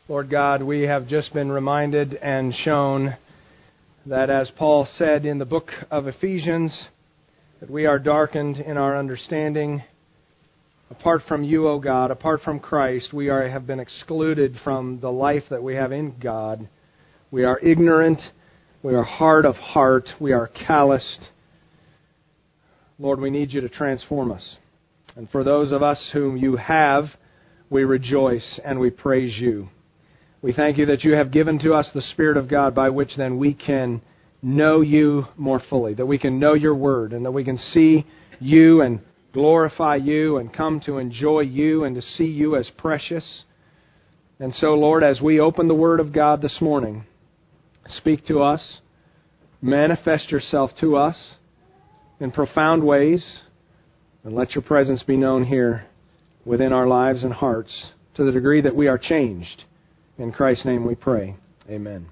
Lord God, we have just been reminded and shown that, as Paul said in the book of Ephesians, that we are darkened in our understanding. Apart from you, O God, apart from Christ, we have been excluded from the life that we have in God. We are ignorant. We are hard of heart. We are calloused. Lord, we need you to transform us. And for those of us whom you have, we rejoice and we praise you. We thank you that you have given to us the Spirit of God by which then we can know you more fully, that we can know your word, and that we can see you and glorify you and come to enjoy you and to see you as precious. And so, Lord, as we open the Word of God this morning, speak to us, manifest yourself to us in profound ways, and let your presence be known here within our lives and hearts to the degree that we are changed. In Christ's name we pray. Amen.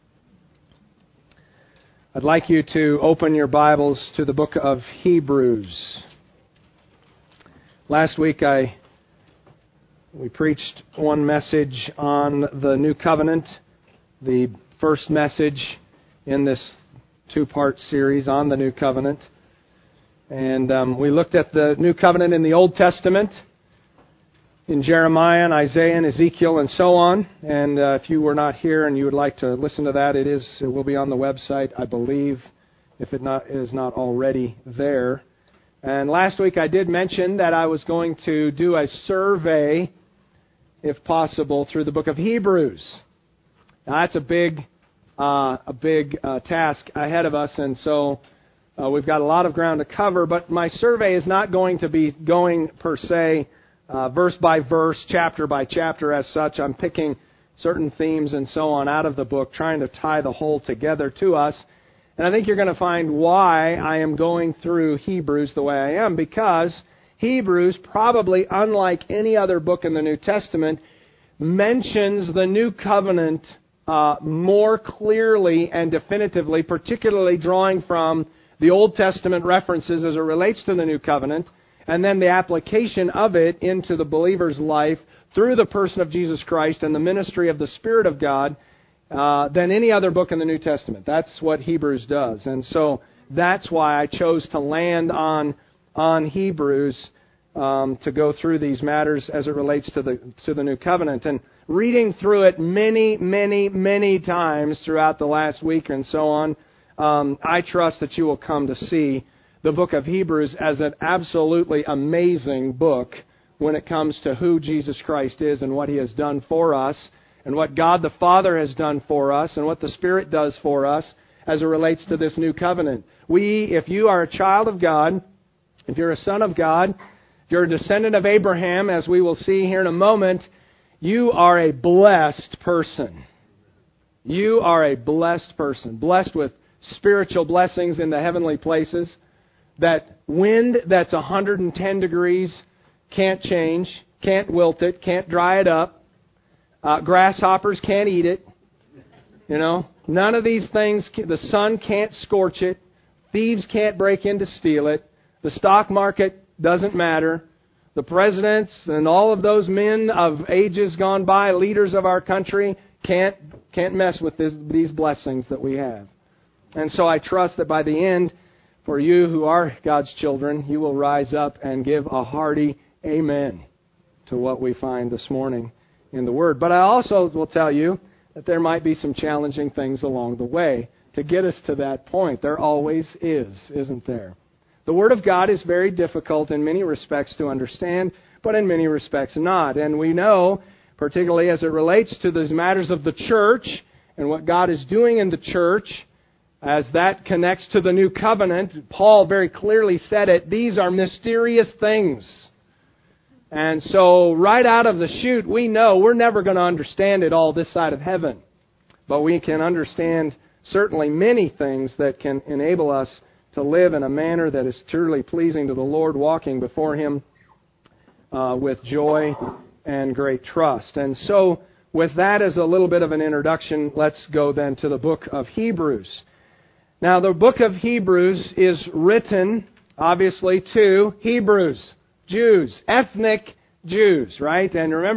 I'd like you to open your Bibles to the book of Hebrews. Last week we preached one message on the New Covenant, the first message in this two-part series on the New Covenant. And we looked at the New Covenant in the Old Testament, in Jeremiah and Isaiah and Ezekiel and so on. And if you were not here and you would like to listen to that, it will be on the website, I believe, if it is not already there. And last week I did mention that I was going to do a survey, if possible, through the book of Hebrews. Now that's a big task ahead of us, and so we've got a lot of ground to cover. But my survey is not going to be going per se verse by verse, chapter by chapter as such. I'm picking certain themes and so on out of the book, trying to tie the whole together to us. And I think you're going to find why I am going through Hebrews the way I am, because Hebrews, probably unlike any other book in the New Testament, mentions the New Covenant more clearly and definitively, particularly drawing from the Old Testament references as it relates to the New Covenant, and then the application of it into the believer's life through the person of Jesus Christ and the ministry of the Spirit of God, than any other book in the New Testament. That's what Hebrews does. And so that's why I chose to land on Hebrews to go through these matters as it relates to the New Covenant. And reading through it many times throughout the last week and so on, I trust that you will come to see the book of Hebrews as an absolutely amazing book when it comes to who Jesus Christ is and what He has done for us, and what God the Father has done for us, and what the Spirit does for us as it relates to this new covenant. If you are a child of God, if you're a son of God, if you're a descendant of Abraham, as we will see here in a moment, you are a blessed person. You are a blessed person, blessed with spiritual blessings in the heavenly places. That wind that's 110 degrees can't change, can't wilt it, can't dry it up. Grasshoppers can't eat it. None of these things, the sun can't scorch it. Thieves can't break in to steal it. The stock market doesn't matter. The presidents and all of those men of ages gone by, leaders of our country, can't mess with these blessings that we have. And so I trust that by the end, for you who are God's children, you will rise up and give a hearty amen to what we find this morning in the Word. But I also will tell you that there might be some challenging things along the way to get us to that point. There always is, isn't there? The Word of God is very difficult in many respects to understand, but in many respects not. And we know, particularly as it relates to these matters of the church and what God is doing in the church, as that connects to the New Covenant, Paul very clearly said it, these are mysterious things. And so right out of the chute, we know we're never going to understand it all this side of heaven. But we can understand certainly many things that can enable us to live in a manner that is truly pleasing to the Lord, walking before Him with joy and great trust. And so with that as a little bit of an introduction, let's go then to the book of Hebrews. Now, the book of Hebrews is written, obviously, to Hebrews, Jews, ethnic Jews, right? And remember,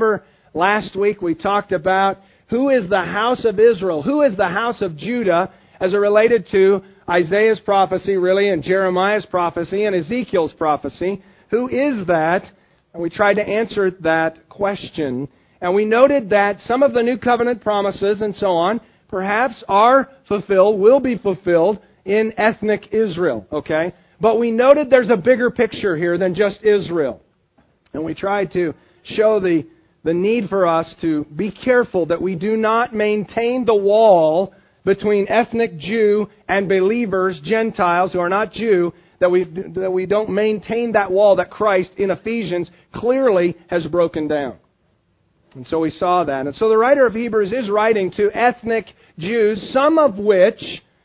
Last week we talked about who is the house of Israel, who is the house of Judah, as it related to Isaiah's prophecy, really, and Jeremiah's prophecy, and Ezekiel's prophecy. Who is that? And we tried to answer that question. And we noted that some of the New Covenant promises and so on perhaps are fulfilled, will be fulfilled in ethnic Israel, okay? But we noted there's a bigger picture here than just Israel. And we tried to show the need for us to be careful that we do not maintain the wall between ethnic Jew and believers, Gentiles who are not Jew, that we don't maintain that wall that Christ in Ephesians clearly has broken down. And so we saw that. And so the writer of Hebrews is writing to ethnic Jews, some of which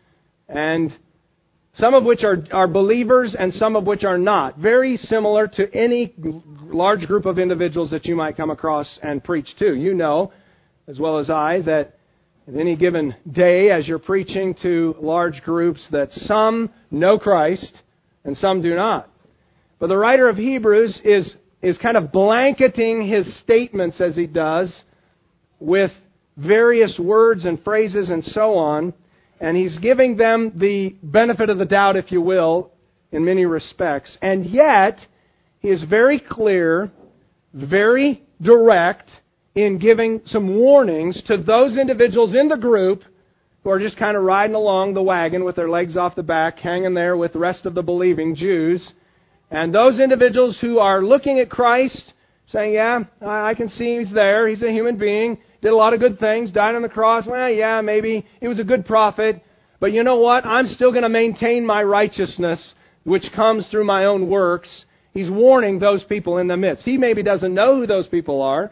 are believers and some of which are not. Very similar to any large group of individuals that you might come across and preach to. You know, as well as I, that at any given day as you're preaching to large groups that some know Christ and some do not. But the writer of Hebrews is kind of blanketing his statements as he does with various words and phrases and so on. And he's giving them the benefit of the doubt, if you will, in many respects. And yet, he is very clear, very direct in giving some warnings to those individuals in the group who are just kind of riding along the wagon with their legs off the back, hanging there with the rest of the believing Jews. And those individuals who are looking at Christ, saying, yeah, I can see He's there. He's a human being. Did a lot of good things. Died on the cross. Well, yeah, maybe He was a good prophet. But you know what? I'm still going to maintain my righteousness, which comes through my own works. He's warning those people in the midst. He maybe doesn't know who those people are,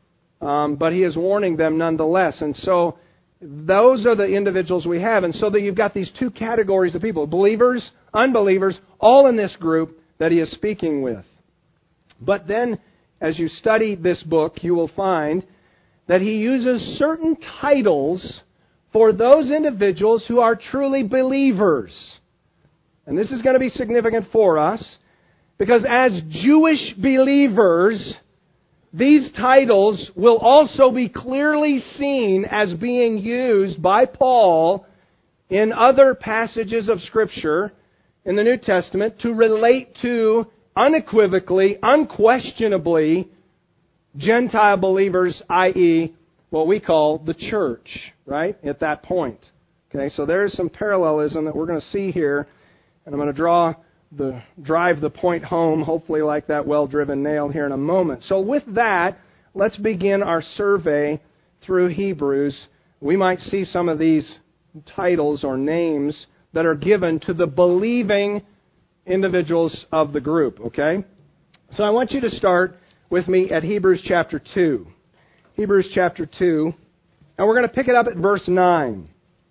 but he is warning them nonetheless. And so those are the individuals we have. And so that you've got these two categories of people, believers, unbelievers, all in this group that he is speaking with. But then, as you study this book, you will find that he uses certain titles for those individuals who are truly believers. And this is going to be significant for us, because as Jewish believers, these titles will also be clearly seen as being used by Paul in other passages of Scripture in the New Testament to relate to unequivocally, unquestionably, Gentile believers, i.e., what we call the church, right, at that point. Okay, so there's some parallelism that we're going to see here, and I'm going to drive the point home, hopefully like that well-driven nail here in a moment. So with that, let's begin our survey through Hebrews. We might see some of these titles or names that are given to the believing individuals of the group, okay? So I want you to start with me at Hebrews chapter 2. Hebrews chapter 2, and we're going to pick it up at verse 9.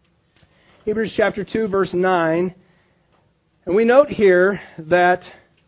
Hebrews chapter 2, verse 9. And we note here that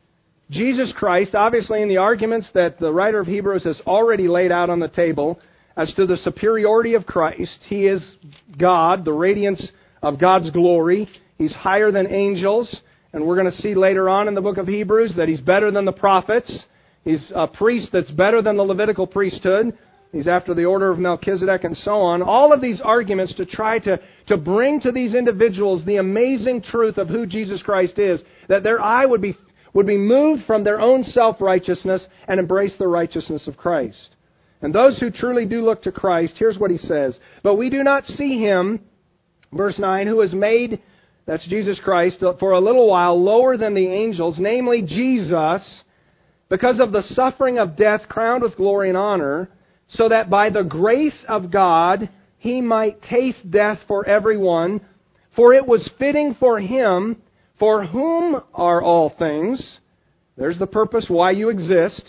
Jesus Christ, obviously in the arguments that the writer of Hebrews has already laid out on the table as to the superiority of Christ, He is God, the radiance of God's glory. He's higher than angels, and we're going to see later on in the book of Hebrews that He's better than the prophets. He's a priest that's better than the Levitical priesthood. He's after the order of Melchizedek and so on. All of these arguments to try to bring to these individuals the amazing truth of who Jesus Christ is, that their eye would be moved from their own self-righteousness and embrace the righteousness of Christ. And those who truly do look to Christ, here's what he says. But we do not see Him, verse 9, who is made, that's Jesus Christ, for a little while lower than the angels, namely Jesus, because of the suffering of death crowned with glory and honor, so that by the grace of God He might taste death for everyone. For it was fitting for Him, for whom are all things. There's the purpose why you exist.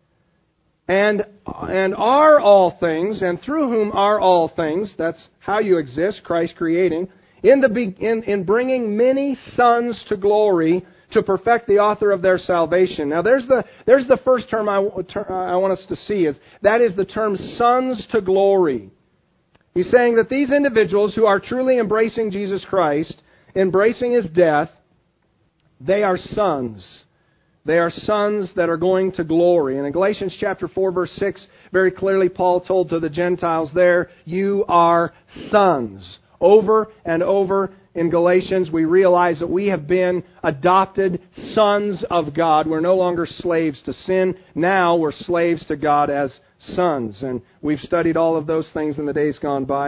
And are all things, and through whom are all things. That's how you exist, Christ creating. In bringing many sons to glory, to perfect the author of their salvation. Now there's the first term I want us to see. That is the term sons to glory. He's saying that these individuals who are truly embracing Jesus Christ, embracing His death, they are sons. They are sons that are going to glory. And in Galatians chapter 4, verse 6, very clearly Paul told to the Gentiles there, you are sons. Over and over in Galatians, we realize that we have been adopted sons of God. We're no longer slaves to sin. Now we're slaves to God as sons. And we've studied all of those things in the days gone by,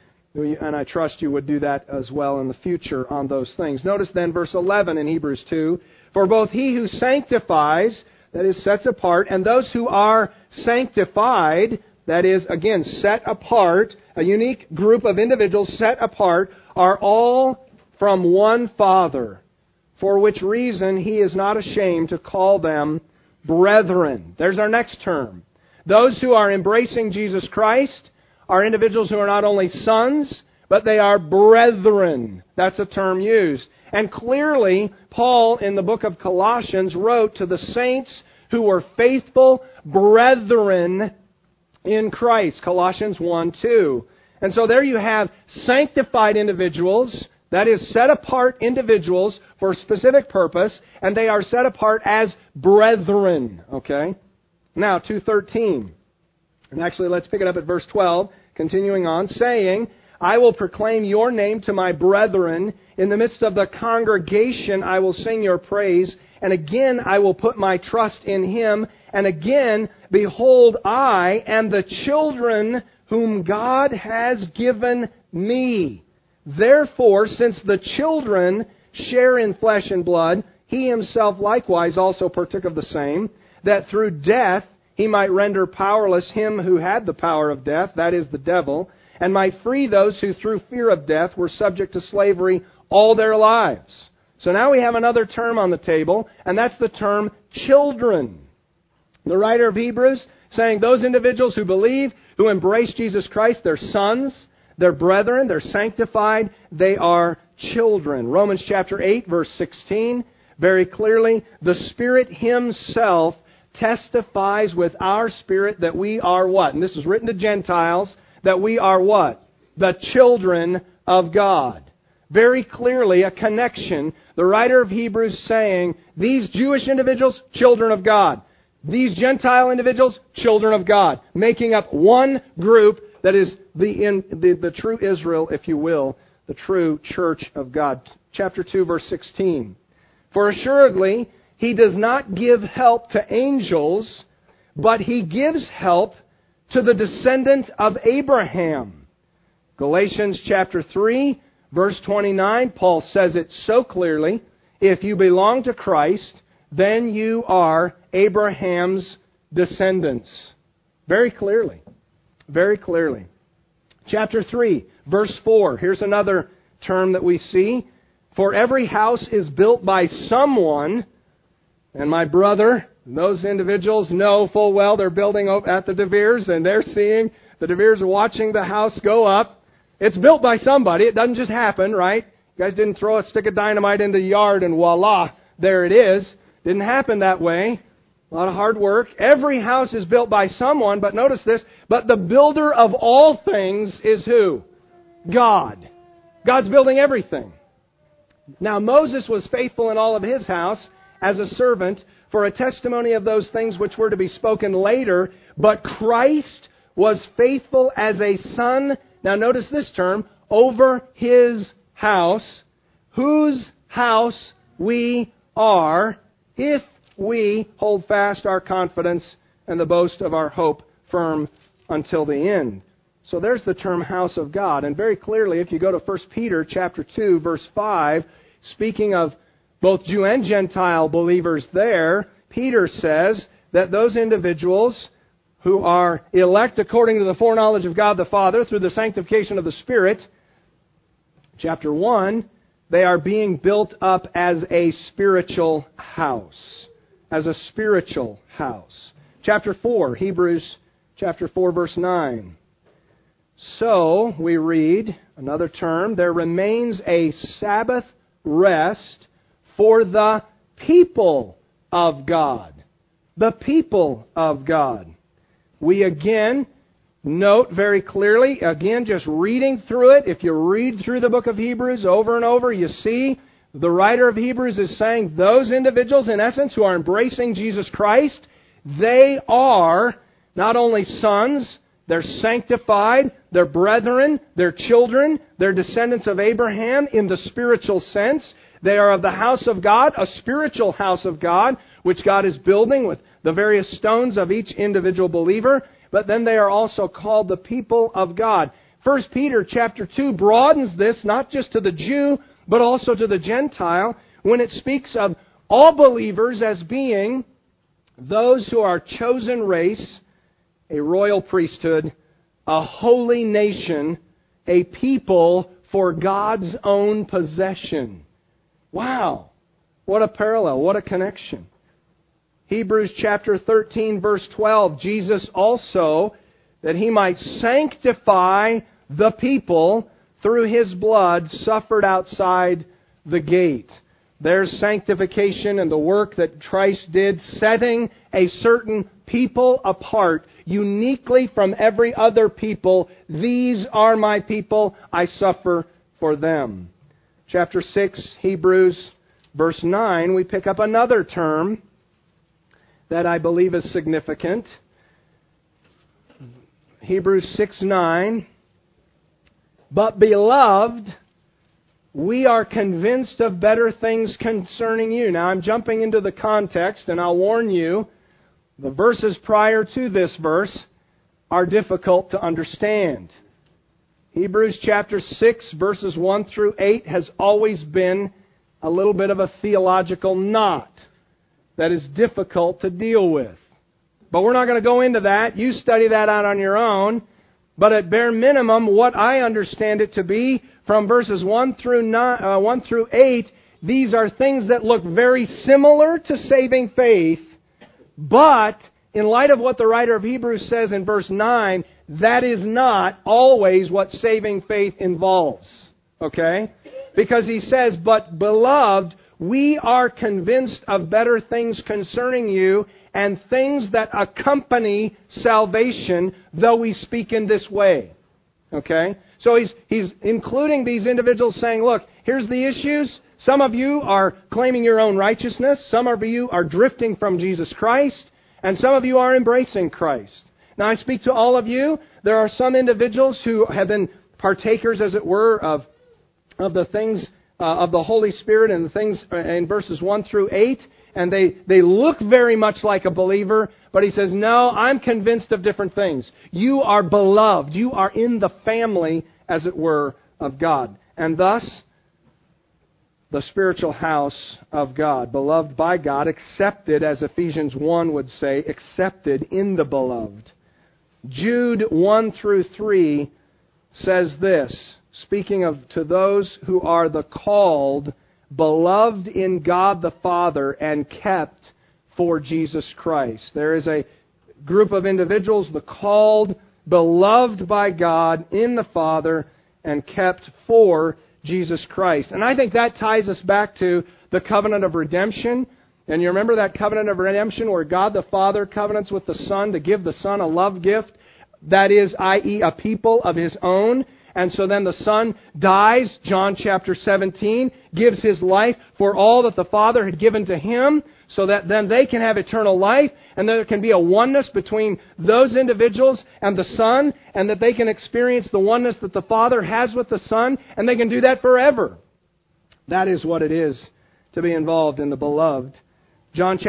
and I trust you would do that as well in the future on those things. Notice then verse 11 in Hebrews 2, for both he who sanctifies, that is, sets apart, and those who are sanctified, that is, again, set apart, a unique group of individuals set apart, are all from one Father, for which reason he is not ashamed to call them brethren. There's our next term. Those who are embracing Jesus Christ are individuals who are not only sons, but they are brethren. That's a term used. And clearly, Paul in the book of Colossians wrote to the saints who were faithful brethren in Christ. Colossians 1:2. And so there you have sanctified individuals, that is, set apart individuals for a specific purpose, and they are set apart as brethren. Okay? Now, 2:13. And actually, let's pick it up at verse 12, continuing on, saying, I will proclaim your name to my brethren. In the midst of the congregation I will sing your praise. And again I will put my trust in him. And again, behold, I am the children whom God has given me. Therefore, since the children share in flesh and blood, he himself likewise also partook of the same, that through death he might render powerless him who had the power of death, that is, the devil, and might free those who through fear of death were subject to slavery all their lives. So now we have another term on the table, and that's the term children. The writer of Hebrews saying those individuals who believe, who embrace Jesus Christ, they're sons, they're brethren, they're sanctified, they are children. Romans chapter 8, verse 16, very clearly, the Spirit Himself testifies with our spirit that we are what? And this is written to Gentiles, that we are what? The children of God. Very clearly a connection. The writer of Hebrews saying, these Jewish individuals, children of God. These Gentile individuals, children of God. Making up one group that is the true Israel, if you will, the true church of God. Chapter 2, verse 16. For assuredly, He does not give help to angels, but He gives help to the descendant of Abraham. Galatians chapter 3, verse 29, Paul says it so clearly. If you belong to Christ, then you are Abraham's descendants. Very clearly. Very clearly. Chapter 3, verse 4. Here's another term that we see. For every house is built by someone, and my brother, those individuals know full well they're building at the De Beers, and they're seeing, the De Beers are watching the house go up. It's built by somebody. It doesn't just happen, right? You guys didn't throw a stick of dynamite into the yard and voila, there it is. Didn't happen that way. A lot of hard work. Every house is built by someone, but notice this, but the builder of all things is who? God. God's building everything. Now Moses was faithful in all of his house as a servant for a testimony of those things which were to be spoken later, but Christ was faithful as a son, now notice this term, over His house, whose house we are, if we hold fast our confidence and the boast of our hope firm until the end. So there's the term house of God. And very clearly, if you go to 1 Peter chapter 2, verse 5, speaking of both Jew and Gentile believers there, Peter says that those individuals who are elect according to the foreknowledge of God the Father through the sanctification of the Spirit, chapter 1, they are being built up as a spiritual house. As a spiritual house. Chapter 4, Hebrews chapter 4, verse 9. So, we read, another term, there remains a Sabbath rest for the people of God. The people of God. We again note very clearly, again just reading through it, if you read through the book of Hebrews over and over, you see The writer of Hebrews is saying those individuals, in essence, who are embracing Jesus Christ, they are not only sons, they're sanctified, they're brethren, they're children, they're descendants of Abraham in the spiritual sense. They are of the house of God, a spiritual house of God, which God is building with the various stones of each individual believer. But then they are also called the people of God. 1 Peter chapter 2 broadens this, not just to the Jew, but also to the Gentile, when it speaks of all believers as being those who are chosen race, a royal priesthood, a holy nation, a people for God's own possession. Wow! What a parallel, what a connection. Hebrews chapter 13, verse 12, Jesus also, that He might sanctify the people through His blood, suffered outside the gate. There's sanctification and the work that Christ did, setting a certain people apart, uniquely from every other people. These are my people, I suffer for them. Chapter 6, Hebrews, verse 9, we pick up another term that I believe is significant. Hebrews 6:9. But beloved, we are convinced of better things concerning you. Now I'm jumping into the context, and I'll warn you, the verses prior to this verse are difficult to understand. Hebrews chapter 6, verses 1 through 8 has always been a little bit of a theological knot that is difficult to deal with. But we're not going to go into that. You study that out on your own. But at bare minimum, what I understand it to be, from verses 1 through 8, these are things that look very similar to saving faith, but in light of what the writer of Hebrews says in verse 9, that is not always what saving faith involves. Okay? Because he says, but beloved, we are convinced of better things concerning you, and things that accompany salvation, though we speak in this way. Okay? So he's including these individuals saying, look, here's the issues. Some of you are claiming your own righteousness. Some of you are drifting from Jesus Christ. And some of you are embracing Christ. Now I speak to all of you. There are some individuals who have been partakers, as it were, of the things of the Holy Spirit and the things in verses 1 through 8. And they look very much like a believer, but he says, no, I'm convinced of different things. You are beloved. You are in the family, as it were, of God. And thus, the spiritual house of God, beloved by God, accepted, as Ephesians 1 would say, accepted in the beloved. Jude 1 through 3 says this, speaking of to those who are the called, beloved in God the Father, and kept for Jesus Christ. There is a group of individuals, the called, beloved by God in the Father, and kept for Jesus Christ. And I think that ties us back to the covenant of redemption. And you remember that covenant of redemption where God the Father covenants with the Son to give the Son a love gift, that is, i.e., a people of His own. And so then the Son dies, John chapter 17, gives His life for all that the Father had given to Him, so that then they can have eternal life, and there can be a oneness between those individuals and the Son, and that they can experience the oneness that the Father has with the Son, and they can do that forever. That is what it is to be involved in the beloved. Hebrews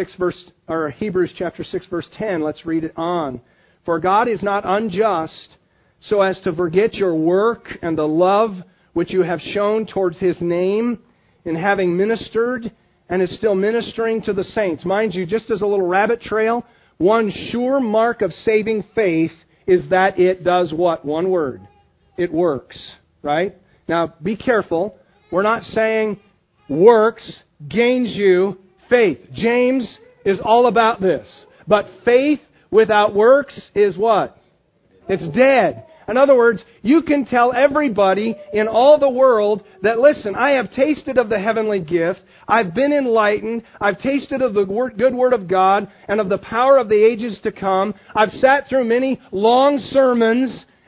chapter 6, verse 10, let's read it on. For God is not unjust, so as to forget your work and the love which you have shown towards His name in having ministered and is still ministering to the saints. Mind you, just as a little rabbit trail, one sure mark of saving faith is that it does what? One word. It works. Right? Now, be careful. We're not saying works gains you faith. James is all about this. But faith without works is what? It's dead. In other words, you can tell everybody in all the world that, listen, I have tasted of the heavenly gift, I've been enlightened, I've tasted of the good Word of God and of the power of the ages to come, I've sat through many long sermons,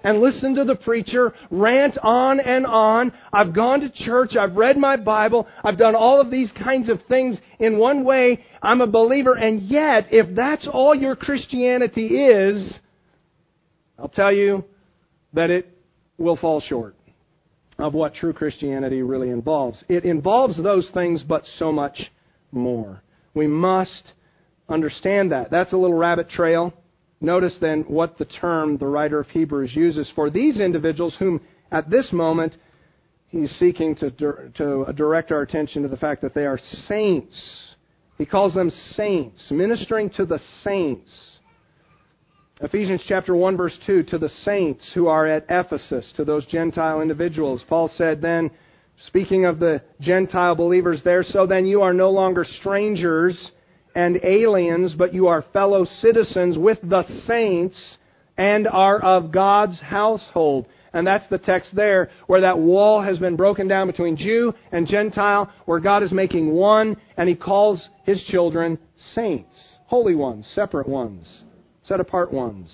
and listen to the preacher rant on and on. I've gone to church. I've read my Bible. I've done all of these kinds of things. In one way, I'm a believer. And yet, if that's all your Christianity is, I'll tell you that it will fall short of what true Christianity really involves. It involves those things, but so much more. We must understand that. That's a little rabbit trail. Notice then what the term the writer of Hebrews uses for these individuals whom at this moment he's seeking to direct our attention to the fact that they are saints. He calls them saints, ministering to the saints. Ephesians chapter 1 verse 2, to the saints who are at Ephesus, to those Gentile individuals. Paul said then, speaking of the Gentile believers there, so then you are no longer strangers and aliens, but you are fellow citizens with the saints and are of God's household. And that's the text there, where that wall has been broken down between Jew and Gentile, where God is making one, and He calls His children saints, holy ones, separate ones, set-apart ones.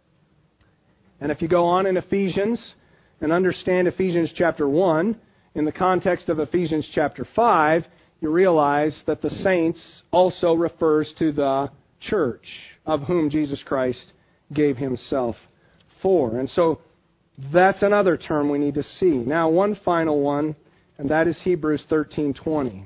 And if you go on in Ephesians and understand Ephesians chapter 1, in the context of Ephesians chapter 5, you realize that the saints also refers to the church, of whom Jesus Christ gave Himself for. And so that's another term we need to see. Now, one final one, and that is Hebrews 13:20.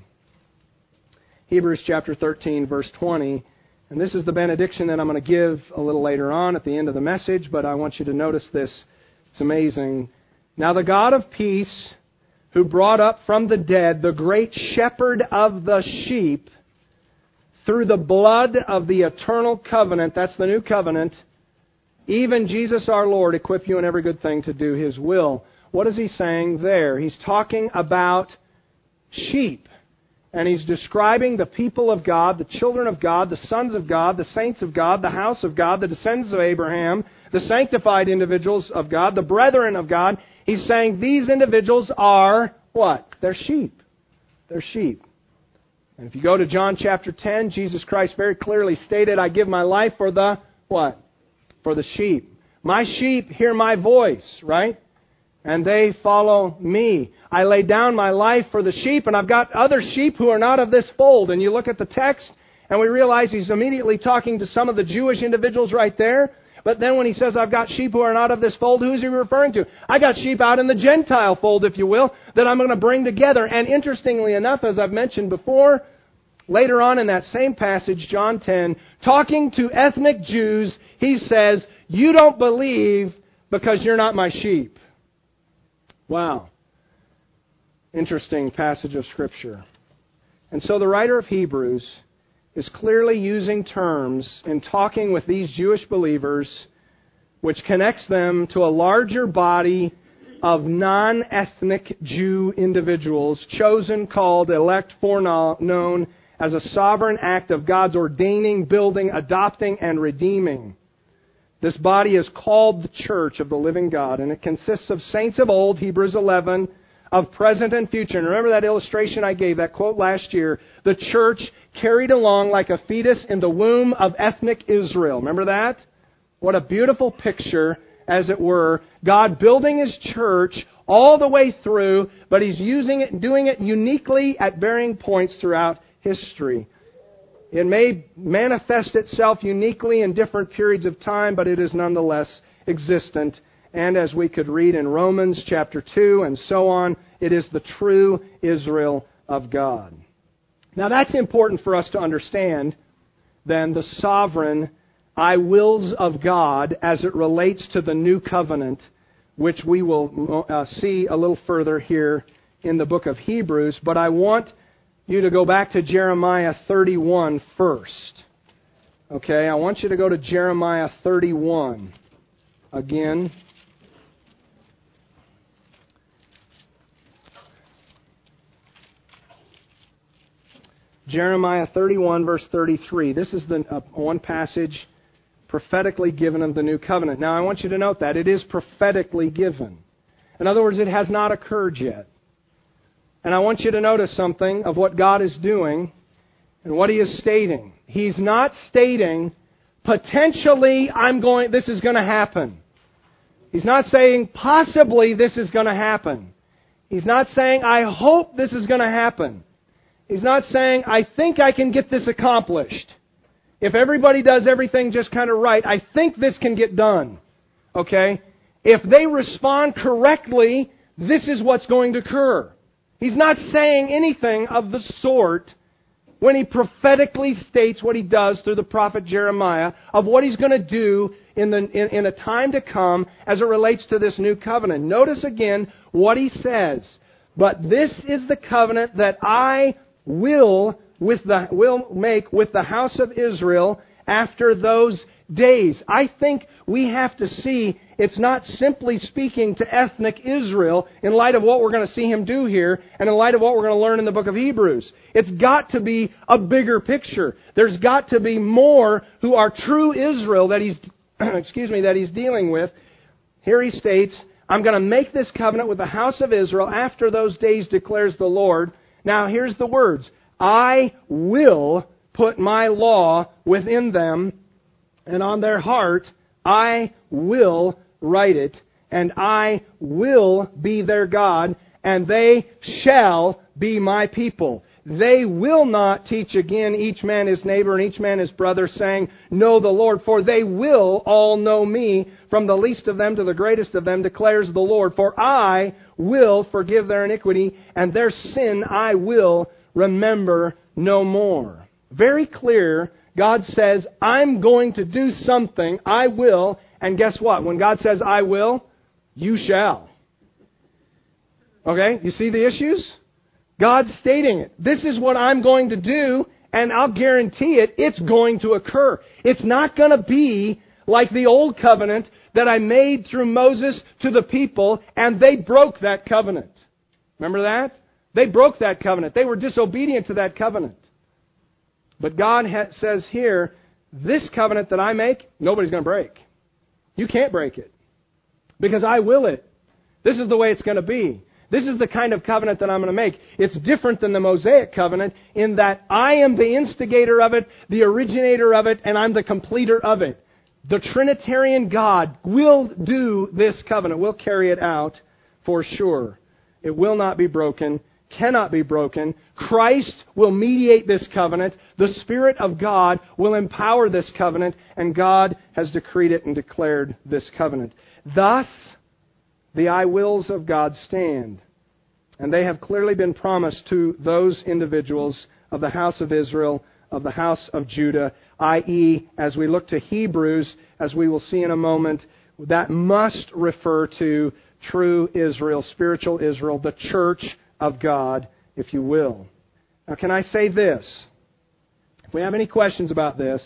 Hebrews chapter 13, verse 20. And this is the benediction that I'm going to give a little later on at the end of the message, but I want you to notice this. It's amazing. Now the God of peace, who brought up from the dead the great shepherd of the sheep, through the blood of the eternal covenant, that's the new covenant, even Jesus our Lord, equip you in every good thing to do His will. What is He saying there? He's talking about sheep. And He's describing the people of God, the children of God, the sons of God, the saints of God, the house of God, the descendants of Abraham, the sanctified individuals of God, the brethren of God. He's saying these individuals are what? They're sheep. They're sheep. And if you go to John chapter 10, Jesus Christ very clearly stated, I give my life for the what? For the sheep. My sheep hear my voice, right? And they follow me. I lay down my life for the sheep, and I've got other sheep who are not of this fold. And you look at the text, and we realize He's immediately talking to some of the Jewish individuals right there. But then when He says, I've got sheep who are not of this fold, who is He referring to? I got sheep out in the Gentile fold, if you will, that I'm going to bring together. And interestingly enough, as I've mentioned before, later on in that same passage, John 10, talking to ethnic Jews, He says, you don't believe because you're not my sheep. Wow. Interesting passage of Scripture. And so the writer of Hebrews is clearly using terms in talking with these Jewish believers which connects them to a larger body of non-ethnic Jew individuals, chosen, called, elect, foreknown, as a sovereign act of God's ordaining, building, adopting, and redeeming. This body is called the church of the living God, and it consists of saints of old, Hebrews 11, of present and future. And remember that illustration I gave, that quote last year, the church carried along like a fetus in the womb of ethnic Israel. Remember that? What a beautiful picture, as it were. God building His church all the way through, but He's using it and doing it uniquely at varying points throughout history. It may manifest itself uniquely in different periods of time, but it is nonetheless existent. And as we could read in Romans chapter 2 and so on, it is the true Israel of God. Now that's important for us to understand, then, the sovereign I wills of God as it relates to the new covenant, which we will see a little further here in the book of Hebrews. But I want you to go back to Jeremiah 31 first. Okay, I want you to go to Jeremiah 31 again. Jeremiah 31 verse 33. This is the one passage prophetically given of the new covenant. Now I want you to note that it is prophetically given. In other words, it has not occurred yet. And I want you to notice something of what God is doing and what He is stating. He's not stating, potentially, this is going to happen. He's not saying, possibly this is going to happen. He's not saying, I hope this is going to happen. He's not saying, I think I can get this accomplished. If everybody does everything just kind of right, I think this can get done. Okay? If they respond correctly, this is what's going to occur. He's not saying anything of the sort when he prophetically states what he does through the prophet Jeremiah of what he's going to do in a time to come as it relates to this new covenant. Notice again what he says. But this is the covenant that I will make with the house of Israel after those days. I think we have to see it's not simply speaking to ethnic Israel in light of what we're going to see him do here and in light of what we're going to learn in the book of Hebrews. It's got to be a bigger picture. There's got to be more who are true Israel that he's that he's dealing with. Here he states, I'm going to make this covenant with the house of Israel after those days, declares the Lord. Now here's the words. I will put my law within them, and on their heart I will write it, and I will be their God, and they shall be my people. They will not teach again each man his neighbor and each man his brother, saying, Know the Lord, for they will all know me, from the least of them to the greatest of them, declares the Lord. For I will forgive their iniquity, and their sin I will remember no more. Very clear. God says, I'm going to do something. I will. And guess what? When God says, I will, you shall. Okay? You see the issues? God's stating it. This is what I'm going to do, and I'll guarantee it, it's going to occur. It's not going to be like the old covenant that I made through Moses to the people, and they broke that covenant. Remember that? They broke that covenant. They were disobedient to that covenant. But God says here, this covenant that I make, nobody's going to break. You can't break it. Because I will it. This is the way it's going to be. This is the kind of covenant that I'm going to make. It's different than the Mosaic covenant in that I am the instigator of it, the originator of it, and I'm the completer of it. The Trinitarian God will do this covenant, will carry it out for sure. It will not be broken, cannot be broken. Christ will mediate this covenant. The Spirit of God will empower this covenant, and God has decreed it and declared this covenant. Thus, the I wills of God stand, and they have clearly been promised to those individuals of the house of Israel, of the house of Judah, i.e., as we look to Hebrews, as we will see in a moment, that must refer to true Israel, spiritual Israel, the church of God, if you will. Now, can I say this? If we have any questions about this,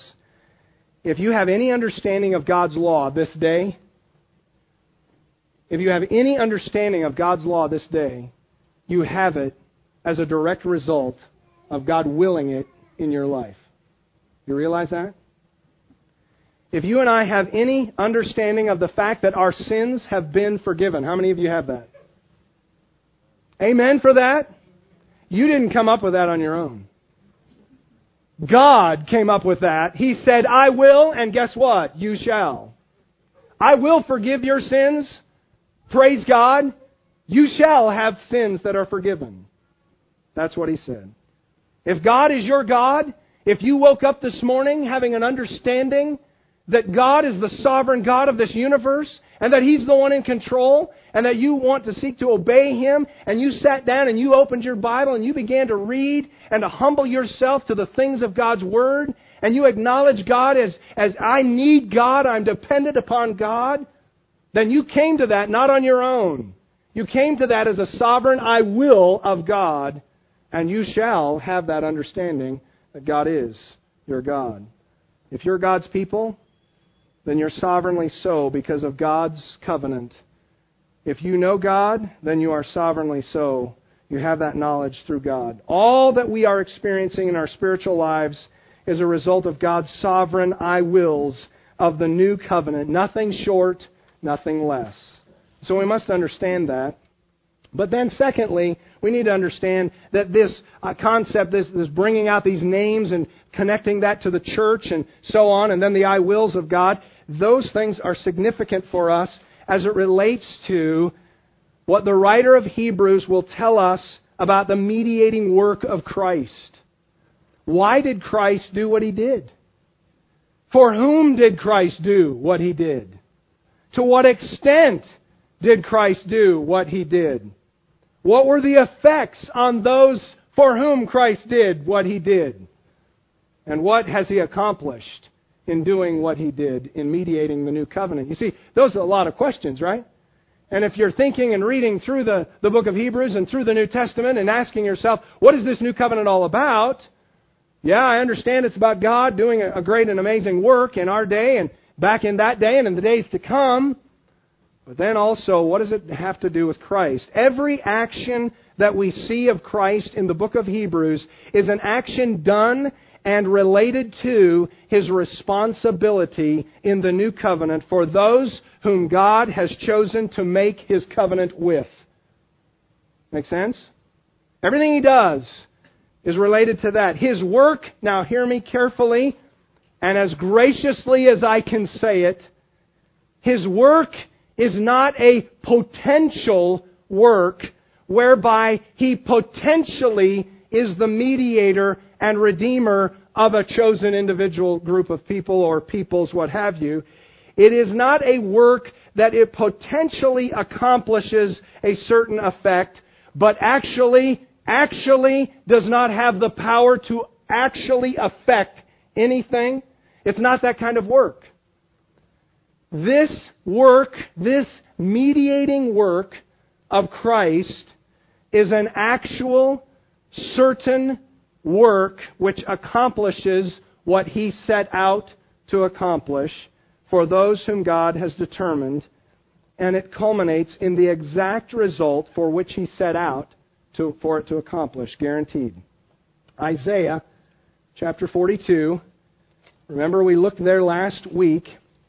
if you have any understanding of God's law this day, if you have any understanding of God's law this day, you have it as a direct result of God willing it in your life. You realize that? If you and I have any understanding of the fact that our sins have been forgiven, how many of you have that? Amen for that? You didn't come up with that on your own. God came up with that. He said, I will, and guess what? You shall. I will forgive your sins. Praise God. You shall have sins that are forgiven. That's what He said. If God is your God, if you woke up this morning having an understanding that God is the sovereign God of this universe, and that He's the one in control, and that you want to seek to obey Him, and you sat down and you opened your Bible and you began to read and to humble yourself to the things of God's Word, and you acknowledge God as I need God, I'm dependent upon God, then you came to that not on your own. You came to that as a sovereign I will of God, and you shall have that understanding that God is your God. If you're God's people, then you're sovereignly so because of God's covenant. If you know God, then you are sovereignly so. You have that knowledge through God. All that we are experiencing in our spiritual lives is a result of God's sovereign I wills of the new covenant. Nothing short, nothing less. So we must understand that. But then secondly, we need to understand that this concept, this bringing out these names and connecting that to the church and so on, and then the I wills of God, those things are significant for us as it relates to what the writer of Hebrews will tell us about the mediating work of Christ. Why did Christ do what He did? For whom did Christ do what He did? To what extent did Christ do what He did? What were the effects on those for whom Christ did what He did? And what has He accomplished in doing what He did in mediating the new covenant? You see, those are a lot of questions, right? And if you're thinking and reading through the book of Hebrews and through the New Testament and asking yourself, what is this new covenant all about? Yeah, I understand it's about God doing a great and amazing work in our day and back in that day and in the days to come. But then also, what does it have to do with Christ? Every action that we see of Christ in the book of Hebrews is an action done and related to His responsibility in the new covenant for those whom God has chosen to make His covenant with. Make sense? Everything He does is related to that. His work, now hear me carefully, and as graciously as I can say it, His work is not a potential work whereby He potentially is the mediator and redeemer of a chosen individual group of people or peoples, what have you. It is not a work that it potentially accomplishes a certain effect, but actually does not have the power to actually affect anything. It's not that kind of work. This work, this mediating work of Christ is an actual, certain work which accomplishes what He set out to accomplish for those whom God has determined, and it culminates in the exact result for which He set out for it to accomplish, guaranteed. Isaiah chapter 42. Remember, we looked there last week.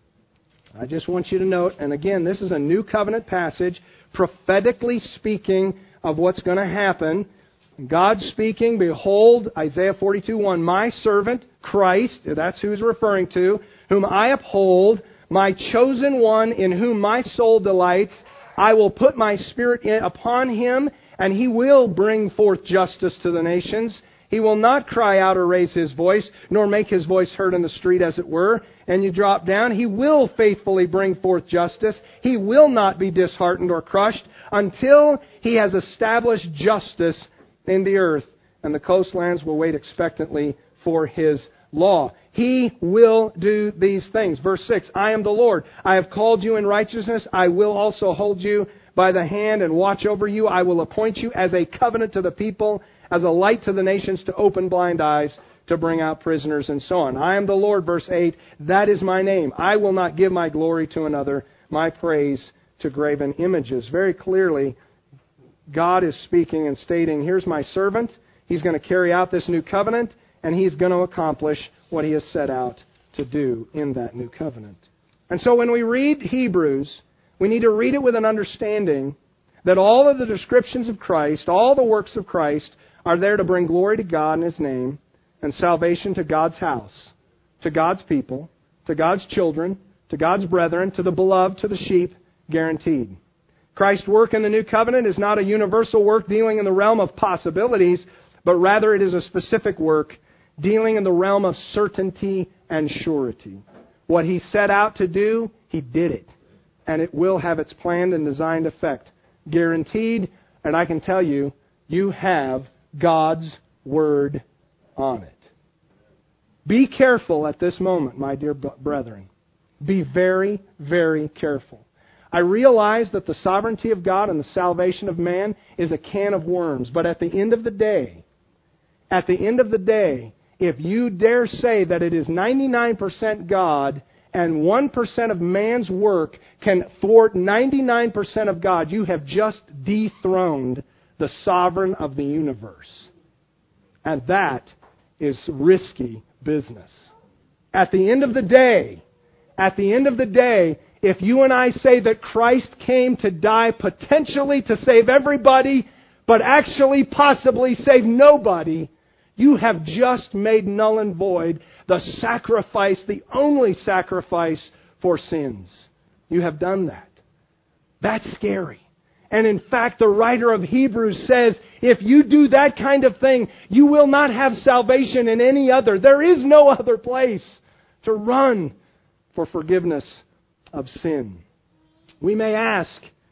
I just want you to note, and again, this is a new covenant passage, prophetically speaking of what's going to happen. God speaking, behold, Isaiah 42:1, my servant, Christ, that's who He's referring to, whom I uphold, my chosen one in whom my soul delights. I will put my spirit upon Him, and He will bring forth justice to the nations. He will not cry out or raise His voice, nor make His voice heard in the street, as it were. And you drop down. He will faithfully bring forth justice. He will not be disheartened or crushed until He has established justice in the earth, and the coastlands will wait expectantly for His law. He will do these things. Verse 6, I am the Lord. I have called you in righteousness. I will also hold you by the hand and watch over you. I will appoint you as a covenant to the people, as a light to the nations, to open blind eyes, to bring out prisoners, and so on. I am the Lord, verse 8. That is my name. I will not give my glory to another, my praise to graven images. Very clearly, God is speaking and stating, here's my servant. He's going to carry out this new covenant, and He's going to accomplish what He has set out to do in that new covenant. And so when we read Hebrews, we need to read it with an understanding that all of the descriptions of Christ, all the works of Christ, are there to bring glory to God in His name and salvation to God's house, to God's people, to God's children, to God's brethren, to the beloved, to the sheep, guaranteed. Christ's work in the new covenant is not a universal work dealing in the realm of possibilities, but rather it is a specific work dealing in the realm of certainty and surety. What He set out to do, He did it. And it will have its planned and designed effect. Guaranteed, and I can tell you, you have God's Word on it. Be careful at this moment, my dear brethren. Be very, very careful. I realize that the sovereignty of God and the salvation of man is a can of worms. But at the end of the day, if you dare say that it is 99% God and 1% of man's work can thwart 99% of God, you have just dethroned the sovereign of the universe. And that is risky business. At the end of the day, if you and I say that Christ came to die potentially to save everybody, but actually possibly save nobody, you have just made null and void the sacrifice, the only sacrifice for sins. You have done that. That's scary. And in fact, the writer of Hebrews says, if you do that kind of thing, you will not have salvation in any other. There is no other place to run for forgiveness of sin. We may ask,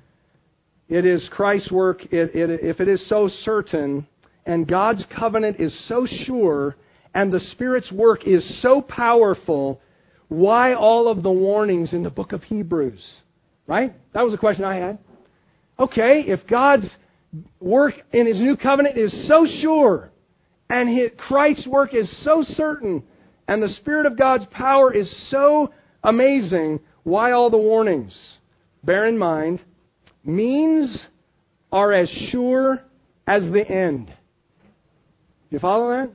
it is Christ's work, if it is so certain, and God's covenant is so sure, and the Spirit's work is so powerful, why all of the warnings in the book of Hebrews? Right? That was a question I had. Okay, if God's work in His new covenant is so sure, and Christ's work is so certain, and the Spirit of God's power is so amazing, why all the warnings? Bear in mind, means are as sure as the end. You follow that?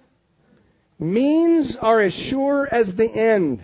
Means are as sure as the end.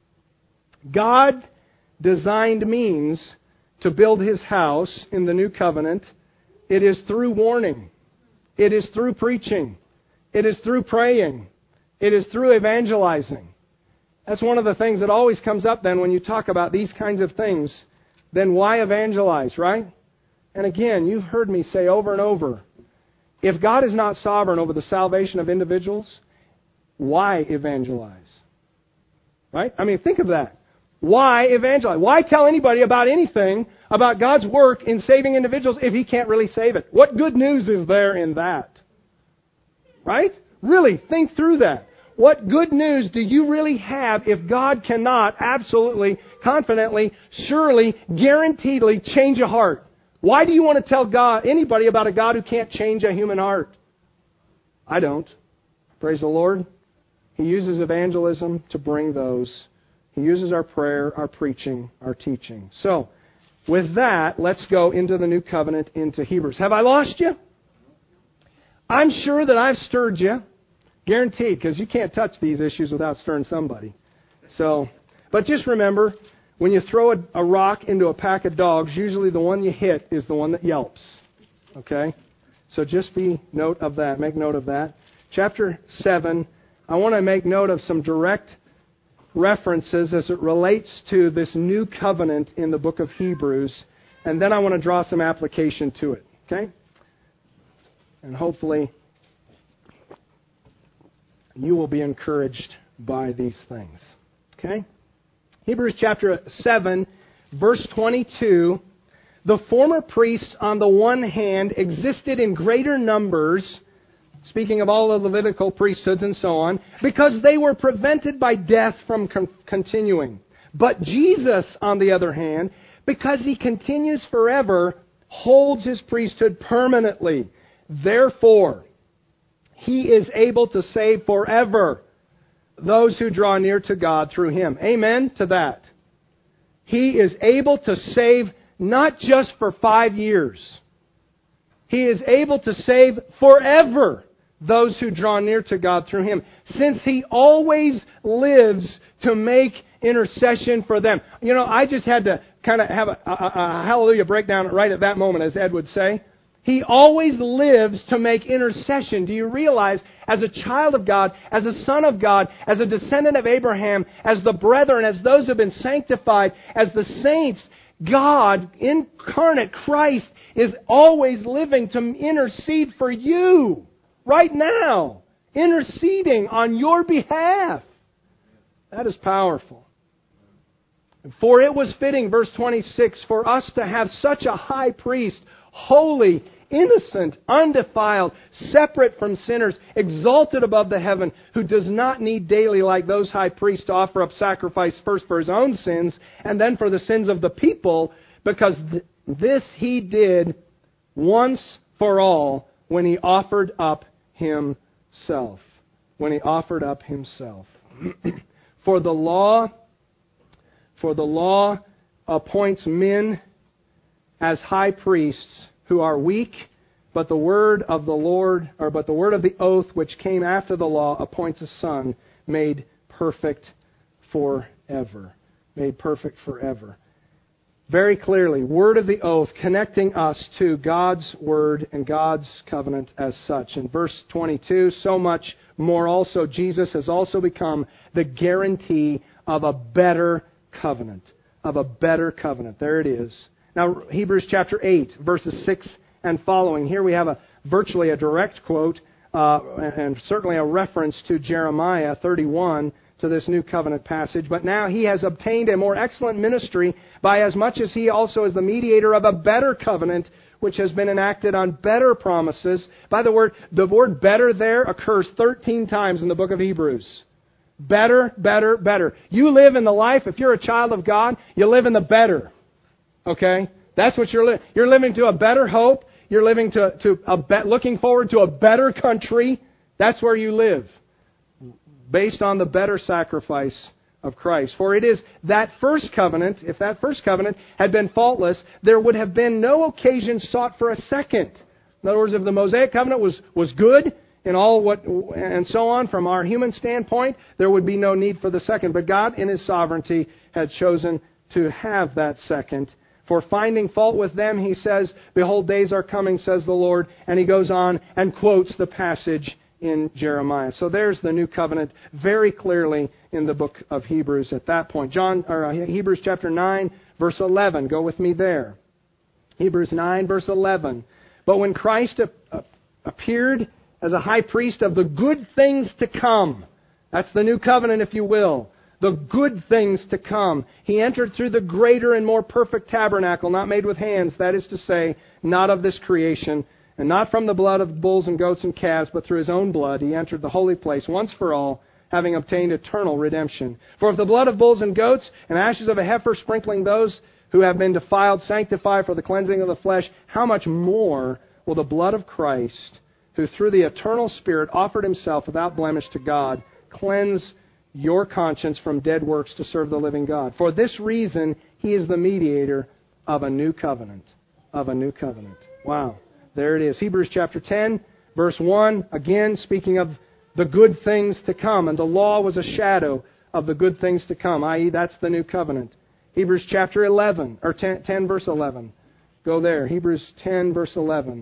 God designed means to build His house in the new covenant. It is through warning. It is through preaching. It is through praying. It is through evangelizing. That's one of the things that always comes up then when you talk about these kinds of things. Then why evangelize, right? And again, you've heard me say over and over, if God is not sovereign over the salvation of individuals, why evangelize? Right? I mean, think of that. Why evangelize? Why tell anybody about anything about God's work in saving individuals if He can't really save it? What good news is there in that? Right? Really, think through that. What good news do you really have if God cannot absolutely, confidently, surely, guaranteedly change a heart? Why do you want to tell anybody about a God who can't change a human heart? I don't. Praise the Lord. He uses evangelism to bring those. He uses our prayer, our preaching, our teaching. So, with that, let's go into the new covenant, into Hebrews. Have I lost you? I'm sure that I've stirred you. Guaranteed, because you can't touch these issues without stirring somebody. So, but just remember, when you throw a rock into a pack of dogs, usually the one you hit is the one that yelps. Okay? So just make note of that. Chapter 7, I want to make note of some direct references as it relates to this new covenant in the book of Hebrews. And then I want to draw some application to it. Okay? And hopefully you will be encouraged by these things. Okay? Hebrews chapter 7, verse 22. The former priests, on the one hand, existed in greater numbers, speaking of all the Levitical priesthoods and so on, because they were prevented by death from continuing. But Jesus, on the other hand, because He continues forever, holds His priesthood permanently. Therefore, He is able to save forever those who draw near to God through Him. Amen to that. He is able to save not just for 5 years. He is able to save forever those who draw near to God through Him, since He always lives to make intercession for them. You know, I just had to kind of have a hallelujah breakdown right at that moment, as Ed would say. He always lives to make intercession. Do you realize, as a child of God, as a son of God, as a descendant of Abraham, as the brethren, as those who have been sanctified, as the saints, God, incarnate Christ, is always living to intercede for you. Right now. Interceding on your behalf. That is powerful. For it was fitting, verse 26, for us to have such a high priest, holy, innocent, undefiled, separate from sinners, exalted above the heaven, who does not need daily, like those high priests, to offer up sacrifice first for His own sins and then for the sins of the people, because this He did once for all when He offered up Himself. When He offered up Himself. For the law appoints men as high priests who are weak, but the word of the oath which came after the law appoints a son made perfect forever. Made perfect forever. Very clearly, word of the oath connecting us to God's word and God's covenant as such. In verse 22, so much more also Jesus has also become the guarantee of a better covenant. Of a better covenant. There it is. Now, Hebrews chapter 8, verses 6 and following. Here we have virtually a direct quote and certainly a reference to Jeremiah 31 to this new covenant passage. But now he has obtained a more excellent ministry by as much as he also is the mediator of a better covenant, which has been enacted on better promises. By the word better there occurs 13 times in the book of Hebrews. Better, better, better. You live in the life, if you're a child of God, you live in the better. Okay? That's what you're living. You're living to a better hope. You're living looking forward to a better country. That's where you live. Based on the better sacrifice of Christ. For it is that first covenant, if that first covenant had been faultless, there would have been no occasion sought for a second. In other words, if the Mosaic covenant was good in all and so on from our human standpoint, there would be no need for the second. But God in His sovereignty had chosen to have that second. For finding fault with them, He says, "Behold, days are coming, says the Lord." And He goes on and quotes the passage in Jeremiah. So there's the new covenant very clearly in the book of Hebrews at that point. Hebrews chapter 9, verse 11. Go with me there. Hebrews 9, verse 11. But when Christ appeared as a high priest of the good things to come, that's the new covenant, if you will, the good things to come, He entered through the greater and more perfect tabernacle, not made with hands, that is to say, not of this creation, and not from the blood of bulls and goats and calves, but through His own blood, He entered the holy place once for all, having obtained eternal redemption. For if the blood of bulls and goats and ashes of a heifer sprinkling those who have been defiled sanctify for the cleansing of the flesh, how much more will the blood of Christ, who through the eternal Spirit offered Himself without blemish to God, cleanse your conscience from dead works to serve the living God? For this reason, He is the mediator of a new covenant. Of a new covenant. Wow. There it is. Hebrews chapter 10, verse 1, again speaking of the good things to come. And the law was a shadow of the good things to come, i.e. that's the new covenant. Hebrews chapter 11, or 10 verse 11. Go there. Hebrews 10, verse 11.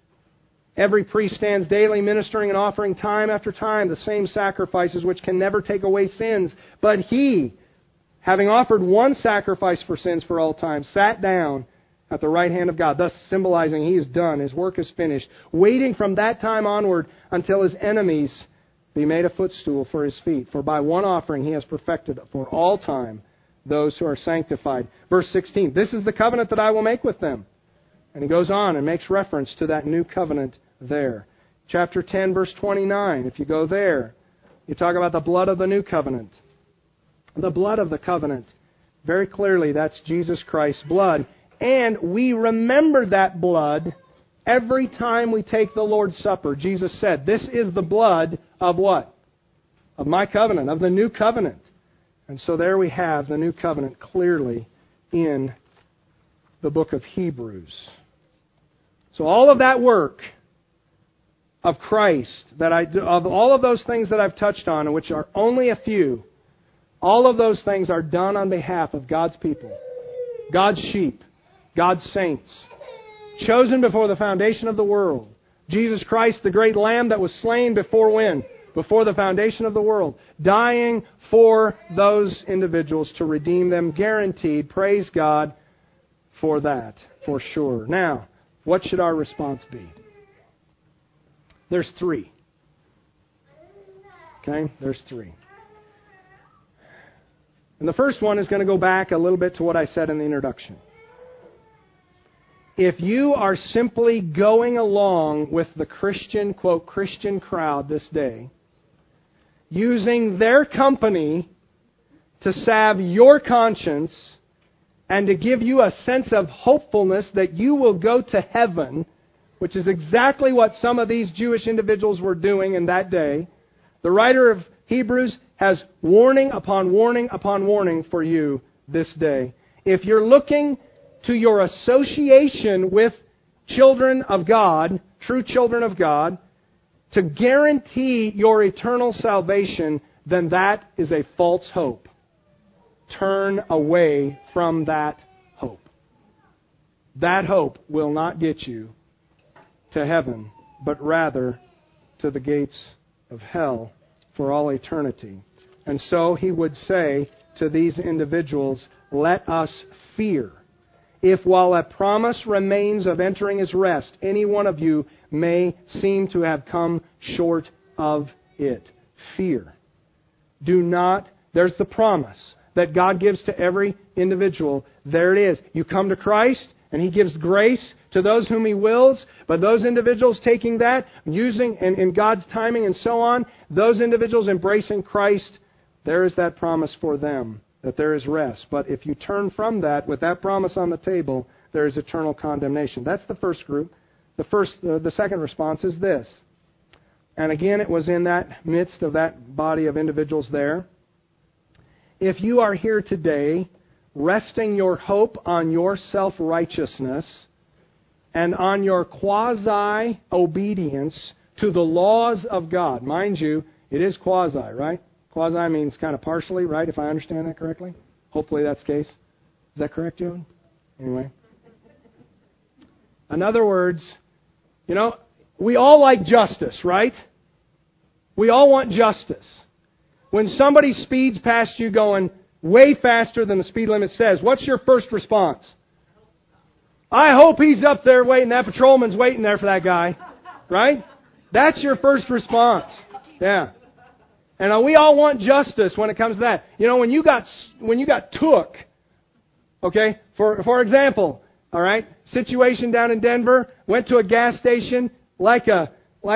Every priest stands daily ministering and offering time after time the same sacrifices which can never take away sins. But He, having offered one sacrifice for sins for all time, sat down at the right hand of God, thus symbolizing He is done, His work is finished, waiting from that time onward until His enemies be made a footstool for His feet. For by one offering He has perfected for all time those who are sanctified. Verse 16, this is the covenant that I will make with them. And he goes on and makes reference to that new covenant there. Chapter 10, verse 29, if you go there, you talk about the blood of the new covenant. The blood of the covenant. Very clearly, that's Jesus Christ's blood. And we remember that blood every time we take the Lord's Supper. Jesus said, this is the blood of what? Of my covenant, of the new covenant. And so there we have the new covenant clearly in the book of Hebrews. So all of that work of Christ, of all of those things that I've touched on, which are only a few, all of those things are done on behalf of God's people, God's sheep, God's saints, chosen before the foundation of the world. Jesus Christ, the great Lamb that was slain before when? Before the foundation of the world. Dying for those individuals to redeem them. Guaranteed. Praise God for that, for sure. Now, what should our response be? There's three. Okay? There's three. And the first one is going to go back a little bit to what I said in the introduction. If you are simply going along with the Christian, quote, Christian crowd this day, using their company to salve your conscience and to give you a sense of hopefulness that you will go to heaven, which is exactly what some of these Jewish individuals were doing in that day, the writer of Hebrews has warning upon warning upon warning for you this day. If you're looking to your association with children of God, true children of God, to guarantee your eternal salvation, then that is a false hope. Turn away from that hope. That hope will not get you to heaven, but rather to the gates of hell for all eternity. And so he would say to these individuals, let us fear. if while a promise remains of entering His rest, any one of you may seem to have come short of it. Fear. Do not, there's the promise that God gives to every individual. There it is. You come to Christ, and He gives grace to those whom He wills, but those individuals taking that, using in God's timing and so on, those individuals embracing Christ, there is that promise for them, that there is rest. But if you turn from that, with that promise on the table, there is eternal condemnation. That's the first group. The second response is this. And again, it was in that midst of that body of individuals there. If you are here today resting your hope on your self-righteousness and on your quasi-obedience to the laws of God. Mind you, it is quasi, right? Quasi means kind of partially, right, if I understand that correctly? Hopefully that's the case. Is that correct, Joan? Anyway. In other words, we all like justice, right? We all want justice. When somebody speeds past you going way faster than the speed limit says, what's your first response? I hope he's up there waiting. That patrolman's waiting there for that guy. Right? That's your first response. Yeah. And we all want justice when it comes to that. When you got took, okay, for example, all right, situation down in Denver, went to a gas station like a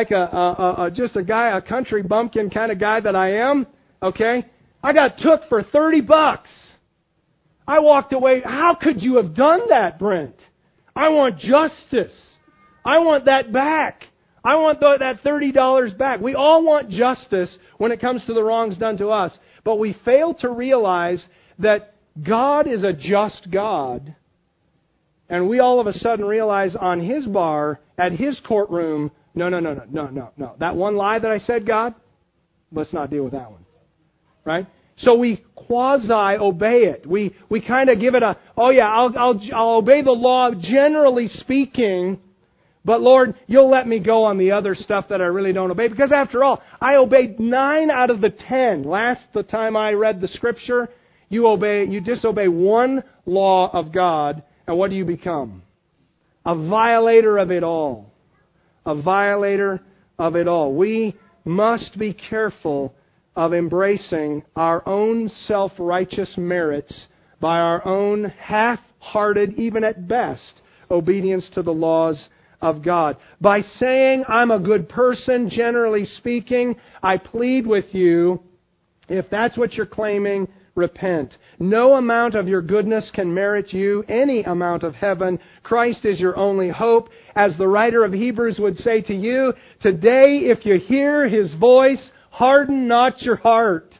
country bumpkin kind of guy that I am, okay? I got took for $30. I walked away. How could you have done that, Brent? I want justice. I want that back. I want that $30 back. We all want justice when it comes to the wrongs done to us. But we fail to realize that God is a just God. And we all of a sudden realize on His bar, at His courtroom, no. That one lie that I said, God, let's not deal with that one. Right? So we quasi-obey it. We kind of give it I'll obey the law generally speaking, but Lord, You'll let me go on the other stuff that I really don't obey. Because after all, I obeyed 9 out of the 10. The time I read the Scripture, you disobey one law of God, and what do you become? A violator of it all. A violator of it all. We must be careful of embracing our own self-righteous merits by our own half-hearted, even at best, obedience to the laws of God. By saying, I'm a good person, generally speaking, I plead with you, if that's what you're claiming, repent. No amount of your goodness can merit you any amount of heaven. Christ is your only hope. As the writer of Hebrews would say to you, today, if you hear His voice, harden not your heart.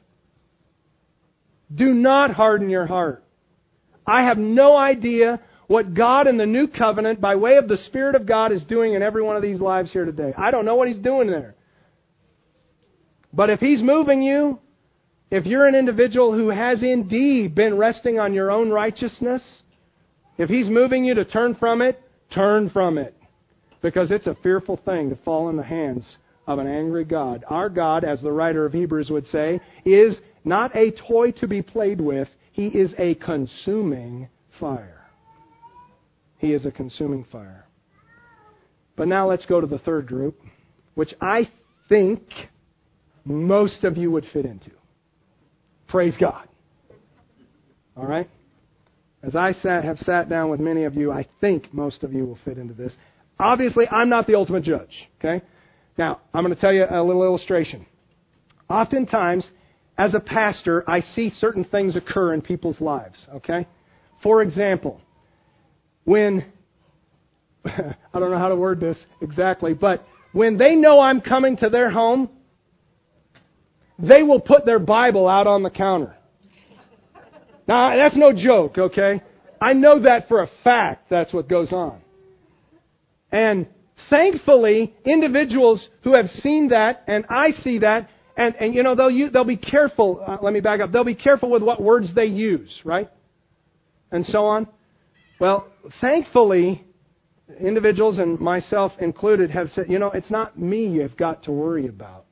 Do not harden your heart. I have no idea what God in the new covenant, by way of the Spirit of God, is doing in every one of these lives here today. I don't know what He's doing there. But if He's moving you, if you're an individual who has indeed been resting on your own righteousness, if He's moving you to turn from it, turn from it. Because it's a fearful thing to fall in the hands of an angry God. Our God, as the writer of Hebrews would say, is not a toy to be played with. He is a consuming fire. He is a consuming fire. But now let's go to the third group, which I think most of you would fit into. Praise God. All right? As I have sat down with many of you, I think most of you will fit into this. Obviously, I'm not the ultimate judge. Okay? Now, I'm going to tell you a little illustration. Oftentimes, as a pastor, I see certain things occur in people's lives. Okay? For example, when, I don't know how to word this exactly, but when they know I'm coming to their home, they will put their Bible out on the counter. Now, that's no joke, okay? I know that for a fact that's what goes on. And thankfully, individuals who have seen that, and I see that, and they'll be careful. Let me back up. They'll be careful with what words they use, right? And so on. Well, thankfully, individuals, and myself included, have said, it's not me you've got to worry about.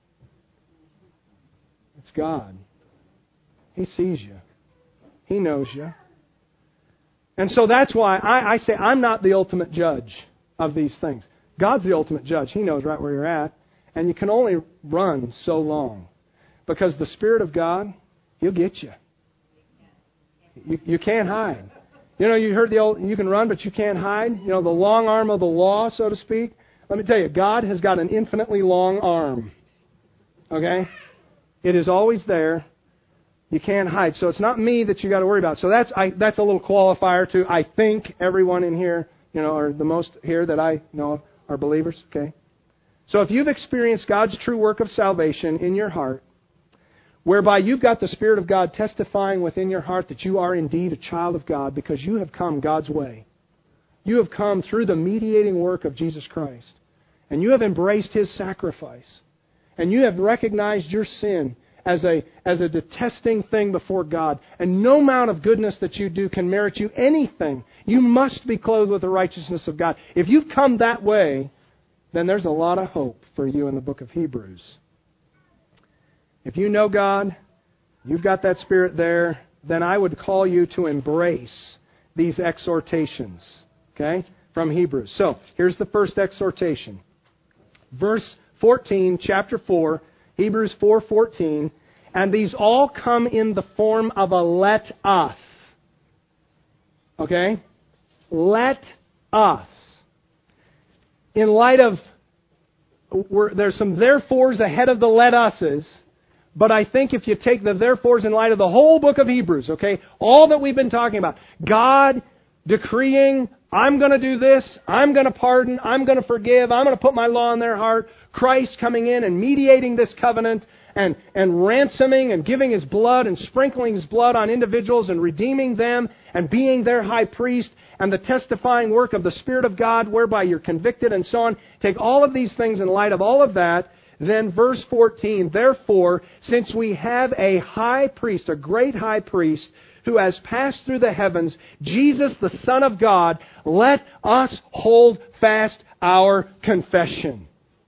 It's God. He sees you. He knows you. And so that's why I say I'm not the ultimate judge of these things. God's the ultimate judge. He knows right where you're at. And you can only run so long. Because the Spirit of God, He'll get you. You can't hide. You know, you heard the old, you can run, but you can't hide. You know, the long arm of the law, so to speak. Let me tell you, God has got an infinitely long arm. Okay? It is always there. You can't hide. So it's not me that you got to worry about. So that's a little qualifier to, I think everyone in here, you know, or the most here that I know of are believers. Okay? So if you've experienced God's true work of salvation in your heart, whereby you've got the Spirit of God testifying within your heart that you are indeed a child of God because you have come God's way. You have come through the mediating work of Jesus Christ. And you have embraced His sacrifice. And you have recognized your sin as a detesting thing before God. And no amount of goodness that you do can merit you anything. You must be clothed with the righteousness of God. If you've come that way, then there's a lot of hope for you in the book of Hebrews. If you know God, you've got that Spirit there, then I would call you to embrace these exhortations, okay, from Hebrews. So, here's the first exhortation. Verse 14, chapter 4, Hebrews 4:14, and these all come in the form of a let us. Okay? Let us. In light of, there's some therefores ahead of the let us's. But I think if you take the therefores in light of the whole book of Hebrews, okay, all that we've been talking about, God decreeing, I'm going to do this, I'm going to pardon, I'm going to forgive, I'm going to put my law in their heart, Christ coming in and mediating this covenant and ransoming and giving His blood and sprinkling His blood on individuals and redeeming them and being their high priest and the testifying work of the Spirit of God whereby you're convicted and so on. Take all of these things in light of all of that. Then verse 14, therefore, since we have a high priest, a great high priest, who has passed through the heavens, Jesus, the Son of God, let us hold fast our confession.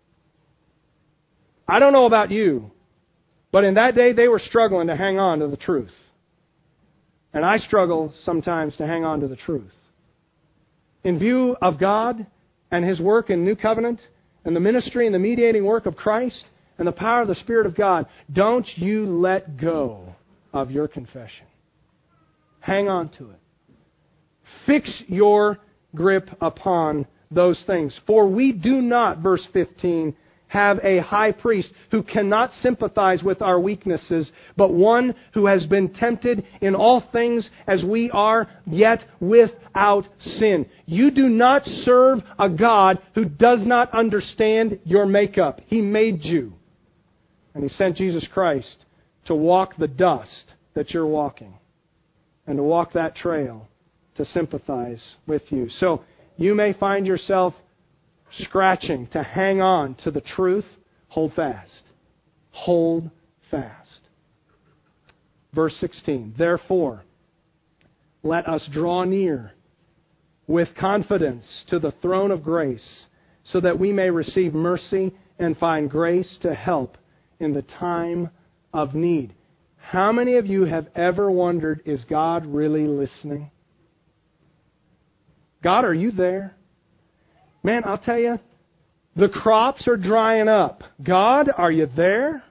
I don't know about you, but in that day they were struggling to hang on to the truth. And I struggle sometimes to hang on to the truth. In view of God and His work in New Covenant, and the ministry and the mediating work of Christ and the power of the Spirit of God, don't you let go of your confession. Hang on to it. Fix your grip upon those things. For we do not, verse 15, have a high priest who cannot sympathize with our weaknesses, but one who has been tempted in all things as we are, yet without sin. You do not serve a God who does not understand your makeup. He made you. And He sent Jesus Christ to walk the dust that you're walking and to walk that trail to sympathize with you. So you may find yourself scratching to hang on to the truth. Hold fast. Hold fast. Verse 16. Therefore, let us draw near with confidence to the throne of grace, so that we may receive mercy and find grace to help in the time of need. How many of you have ever wondered, is God really listening? God, are you there? Man, I'll tell you, the crops are drying up. God, are you there?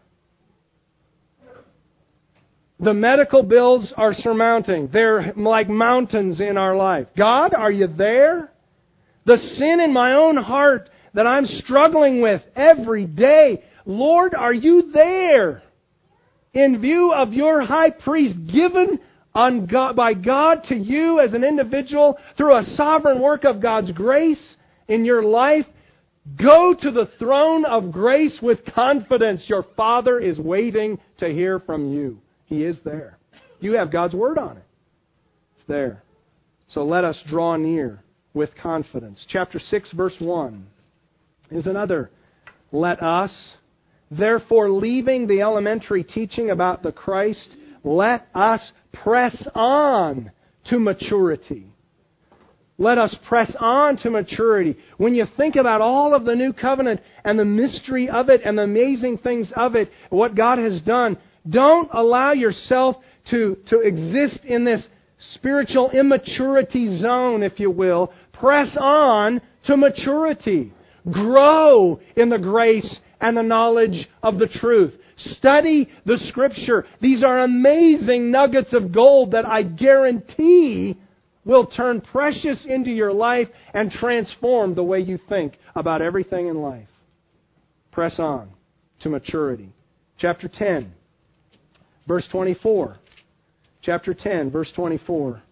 The medical bills are surmounting. They're like mountains in our life. God, are you there? The sin in my own heart that I'm struggling with every day. Lord, are you there? In view of your high priest given by God to you as an individual through a sovereign work of God's grace in your life, go to the throne of grace with confidence. Your Father is waiting to hear from you. He is there. You have God's Word on it. It's there. So let us draw near with confidence. Chapter 6, verse 1 is another let us. Therefore, leaving the elementary teaching about the Christ, let us press on to maturity. Let us press on to maturity. When you think about all of the new covenant and the mystery of it and the amazing things of it, what God has done, don't allow yourself to exist in this spiritual immaturity zone, if you will, press on to maturity. Grow in the grace and the knowledge of the truth. Study the Scripture. These are amazing nuggets of gold that I guarantee will turn precious into your life and transform the way you think about everything in life. Press on to maturity. Chapter 10, verse 24. Chapter 10, verse 24.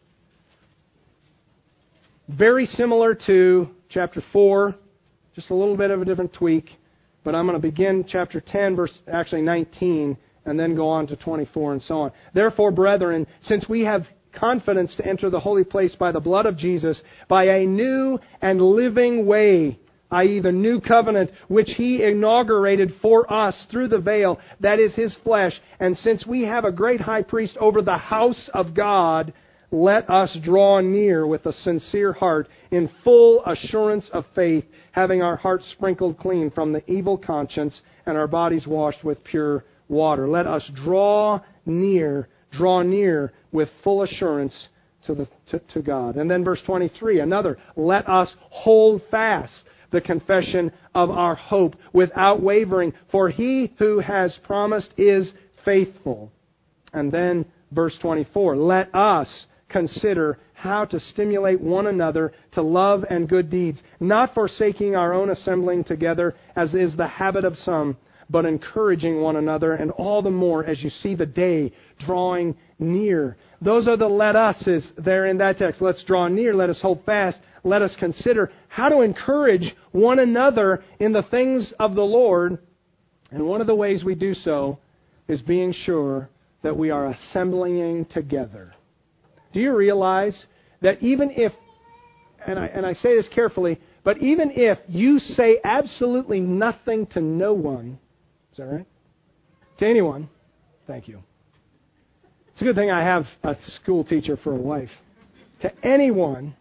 Very similar to chapter 4, just a little bit of a different tweak. But I'm going to begin chapter 10, verse 19, and then go on to 24 and so on. Therefore, brethren, since we have confidence to enter the holy place by the blood of Jesus, by a new and living way, i.e. the new covenant, which He inaugurated for us through the veil, that is His flesh. And since we have a great high priest over the house of God, let us draw near with a sincere heart, in full assurance of faith, having our hearts sprinkled clean from the evil conscience and our bodies washed with pure water. Let us draw near with full assurance to God. And then verse 23, another, let us hold fast the confession of our hope without wavering, for He who has promised is faithful. And then verse 24, let us consider how to stimulate one another to love and good deeds, not forsaking our own assembling together, as is the habit of some, but encouraging one another, and all the more as you see the day drawing near. Those are the let us's there in that text. Let's draw near, let us hold fast, let us consider how to encourage one another in the things of the Lord. And one of the ways we do so is being sure that we are assembling together. Do you realize that even if, and I say this carefully, but even if you say absolutely nothing to no one, is that right? To anyone, thank you. It's a good thing I have a school teacher for a wife. To anyone,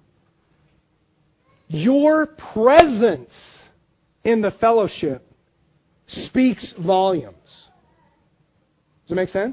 your presence in the fellowship speaks volumes. Does it make sense?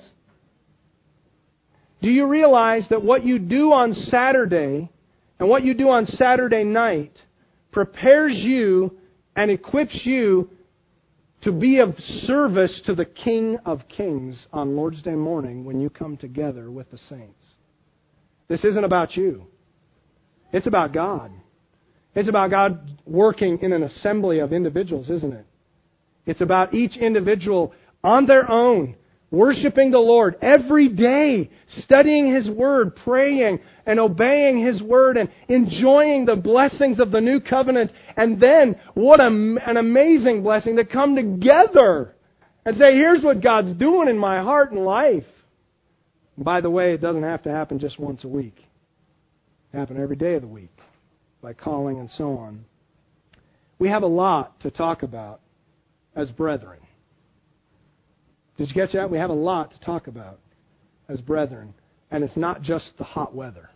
Do you realize that what you do on Saturday and what you do on Saturday night prepares you and equips you to be of service to the King of Kings on Lord's Day morning when you come together with the saints? This isn't about you. It's about God. It's about God working in an assembly of individuals, isn't it? It's about each individual on their own, worshiping the Lord every day, studying His Word, praying and obeying His Word, and enjoying the blessings of the new covenant. And then, what an amazing blessing to come together and say, here's what God's doing in my heart and life. And by the way, it doesn't have to happen just once a week. It happens every day of the week by calling and so on. We have a lot to talk about as brethren. Did you catch that? We have a lot to talk about as brethren. And it's not just the hot weather.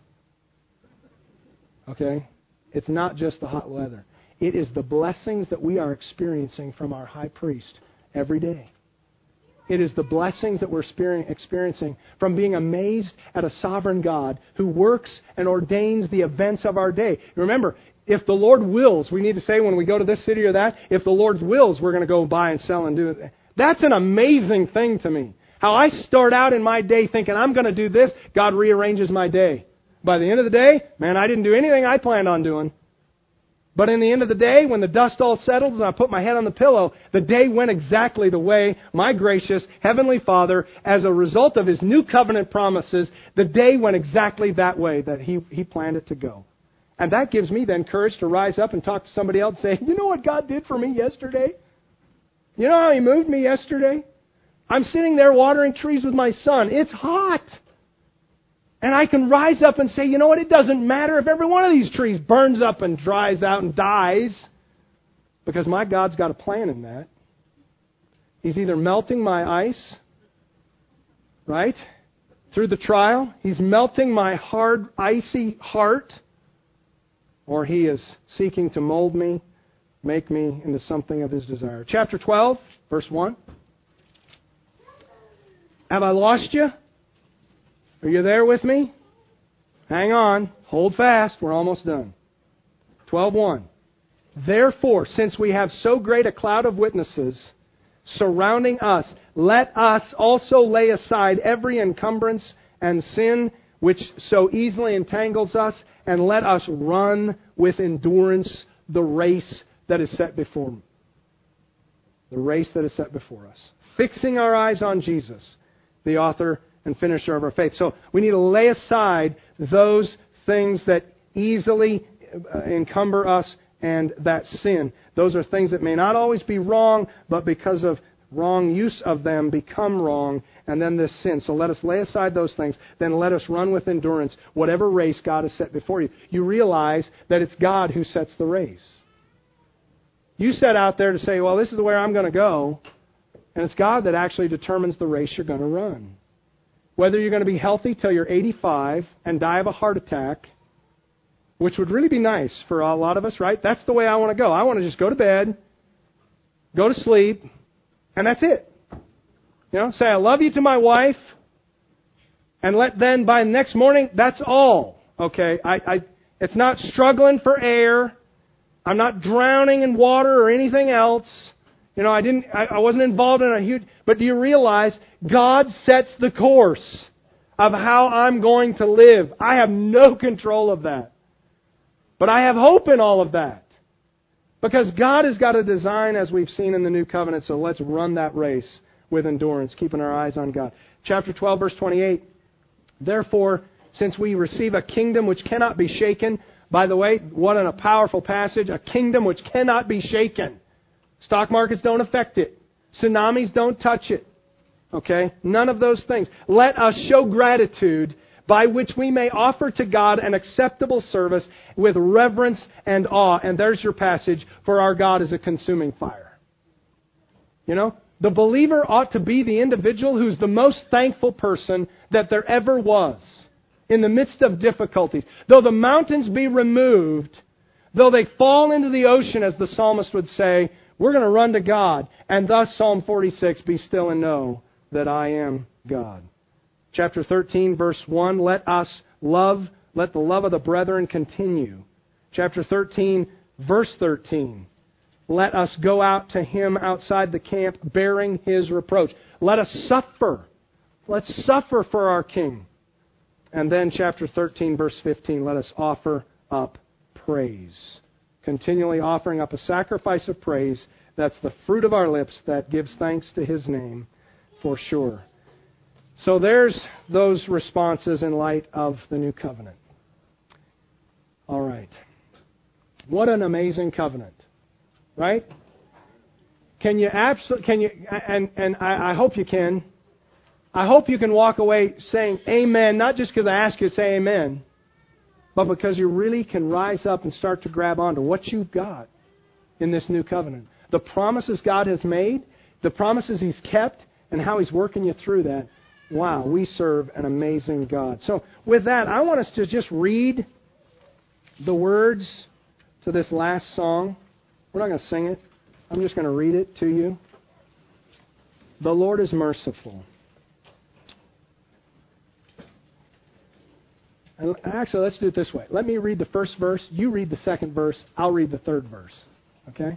Okay? It's not just the hot weather. It is the blessings that we are experiencing from our high priest every day. It is the blessings that we're experiencing from being amazed at a sovereign God who works and ordains the events of our day. Remember, if the Lord wills, we need to say when we go to this city or that, if the Lord wills, we're going to go buy and sell and do it. That's an amazing thing to me. How I start out in my day thinking, I'm going to do this, God rearranges my day. By the end of the day, man, I didn't do anything I planned on doing. But in the end of the day, when the dust all settles and I put my head on the pillow, the day went exactly the way my gracious Heavenly Father, as a result of His new covenant promises, the day went exactly that way that He planned it to go. And that gives me then courage to rise up and talk to somebody else and say, you know what God did for me yesterday? You know how He moved me yesterday? I'm sitting there watering trees with my son. It's hot. And I can rise up and say, you know what? It doesn't matter if every one of these trees burns up and dries out and dies. Because my God's got a plan in that. He's either melting my ice, right, through the trial. He's melting my hard, icy heart. Or He is seeking to mold me, make me into something of His desire. Chapter 12, verse 1. Have I lost you? Are you there with me? Hang on. Hold fast. We're almost done. 12:1. Therefore, since we have so great a cloud of witnesses surrounding us, let us also lay aside every encumbrance and sin which so easily entangles us, and let us run with endurance the race that is set before us. The race that is set before us. Fixing our eyes on Jesus, the author and finisher of our faith. So we need to lay aside those things that easily encumber us and that sin. Those are things that may not always be wrong, but because of wrong use of them become wrong, and then this sin. So let us lay aside those things. Then let us run with endurance whatever race God has set before you. You realize that it's God who sets the race. You set out there to say, well, this is where I'm going to go, and it's God that actually determines the race you're going to run. Whether you're going to be healthy till you're 85 and die of a heart attack, which would really be nice for a lot of us, right? That's the way I want to go. I want to just go to bed, go to sleep, and that's it. You know, say I love you to my wife, and then by the next morning, that's all. Okay, it's not struggling for air. I'm not drowning in water or anything else. You know, I wasn't involved in a huge. But do you realize God sets the course of how I'm going to live? I have no control of that, but I have hope in all of that. Because God has got a design, as we've seen in the New Covenant, so let's run that race with endurance, keeping our eyes on God. Chapter 12, verse 28. Therefore, since we receive a kingdom which cannot be shaken, by the way, what a powerful passage, a kingdom which cannot be shaken. Stock markets don't affect it. Tsunamis don't touch it. Okay? None of those things. Let us show gratitude by which we may offer to God an acceptable service with reverence and awe. And there's your passage, for our God is a consuming fire. You know, the believer ought to be the individual who's the most thankful person that there ever was in the midst of difficulties. Though the mountains be removed, though they fall into the ocean, as the psalmist would say, we're going to run to God. And thus, Psalm 46, be still and know that I am God. Chapter 13, verse 1, let the love of the brethren continue. Chapter 13, verse 13, let us go out to him outside the camp bearing his reproach. Let us suffer. Let's suffer for our King. And then chapter 13, verse 15, let us offer up praise. Continually offering up a sacrifice of praise. That's the fruit of our lips that gives thanks to his name for sure. So there's those responses in light of the new covenant. All right. What an amazing covenant. Right? I hope you can. I hope you can walk away saying amen, not just because I ask you to say amen, but because you really can rise up and start to grab onto what you've got in this new covenant. The promises God has made, the promises He's kept, and how He's working you through that. Wow, we serve an amazing God. So with that, I want us to just read the words to this last song. We're not going to sing it. I'm just going to read it to you. The Lord is merciful. And actually, let's do it this way. Let me read the first verse. You read the second verse. I'll read the third verse. Okay?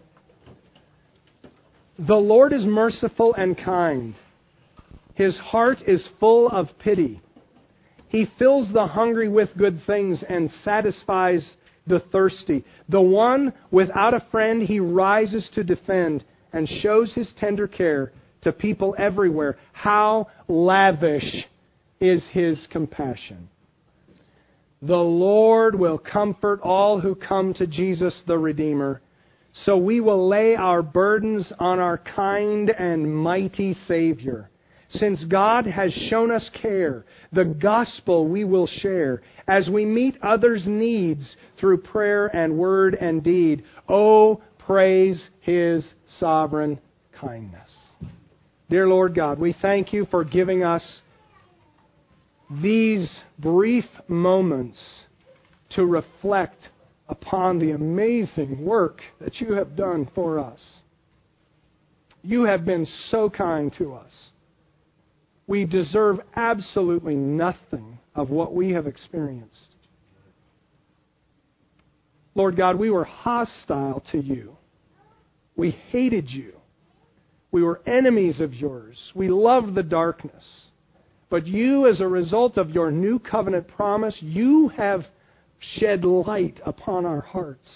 The Lord is merciful and kind. His heart is full of pity. He fills the hungry with good things and satisfies the thirsty. The one without a friend He rises to defend and shows His tender care to people everywhere. How lavish is His compassion. The Lord will comfort all who come to Jesus the Redeemer. So we will lay our burdens on our kind and mighty Savior. Since God has shown us care, the gospel we will share as we meet others' needs through prayer and word and deed. Oh, praise His sovereign kindness. Dear Lord God, we thank You for giving us these brief moments to reflect upon the amazing work that You have done for us. You have been so kind to us. We deserve absolutely nothing of what we have experienced. Lord God, we were hostile to you. We hated you. We were enemies of yours. We loved the darkness. But you, as a result of your new covenant promise, you have shed light upon our hearts.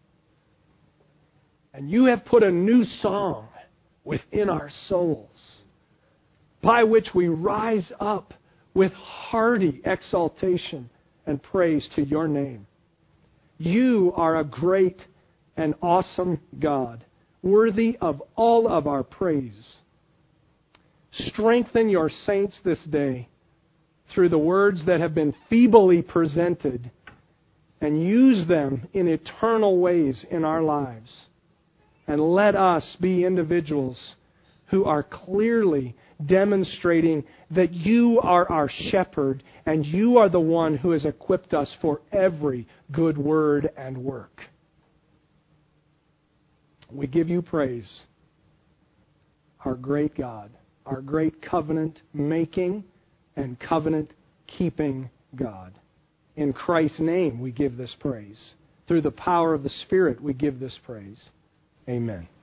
And you have put a new song within our souls, by which we rise up with hearty exaltation and praise to your name. You are a great and awesome God, worthy of all of our praise. Strengthen your saints this day through the words that have been feebly presented, and use them in eternal ways in our lives. And let us be individuals who are clearly demonstrating that you are our shepherd and you are the one who has equipped us for every good word and work. We give you praise, our great God, our great covenant-making and covenant-keeping God. In Christ's name we give this praise. Through the power of the Spirit we give this praise. Amen.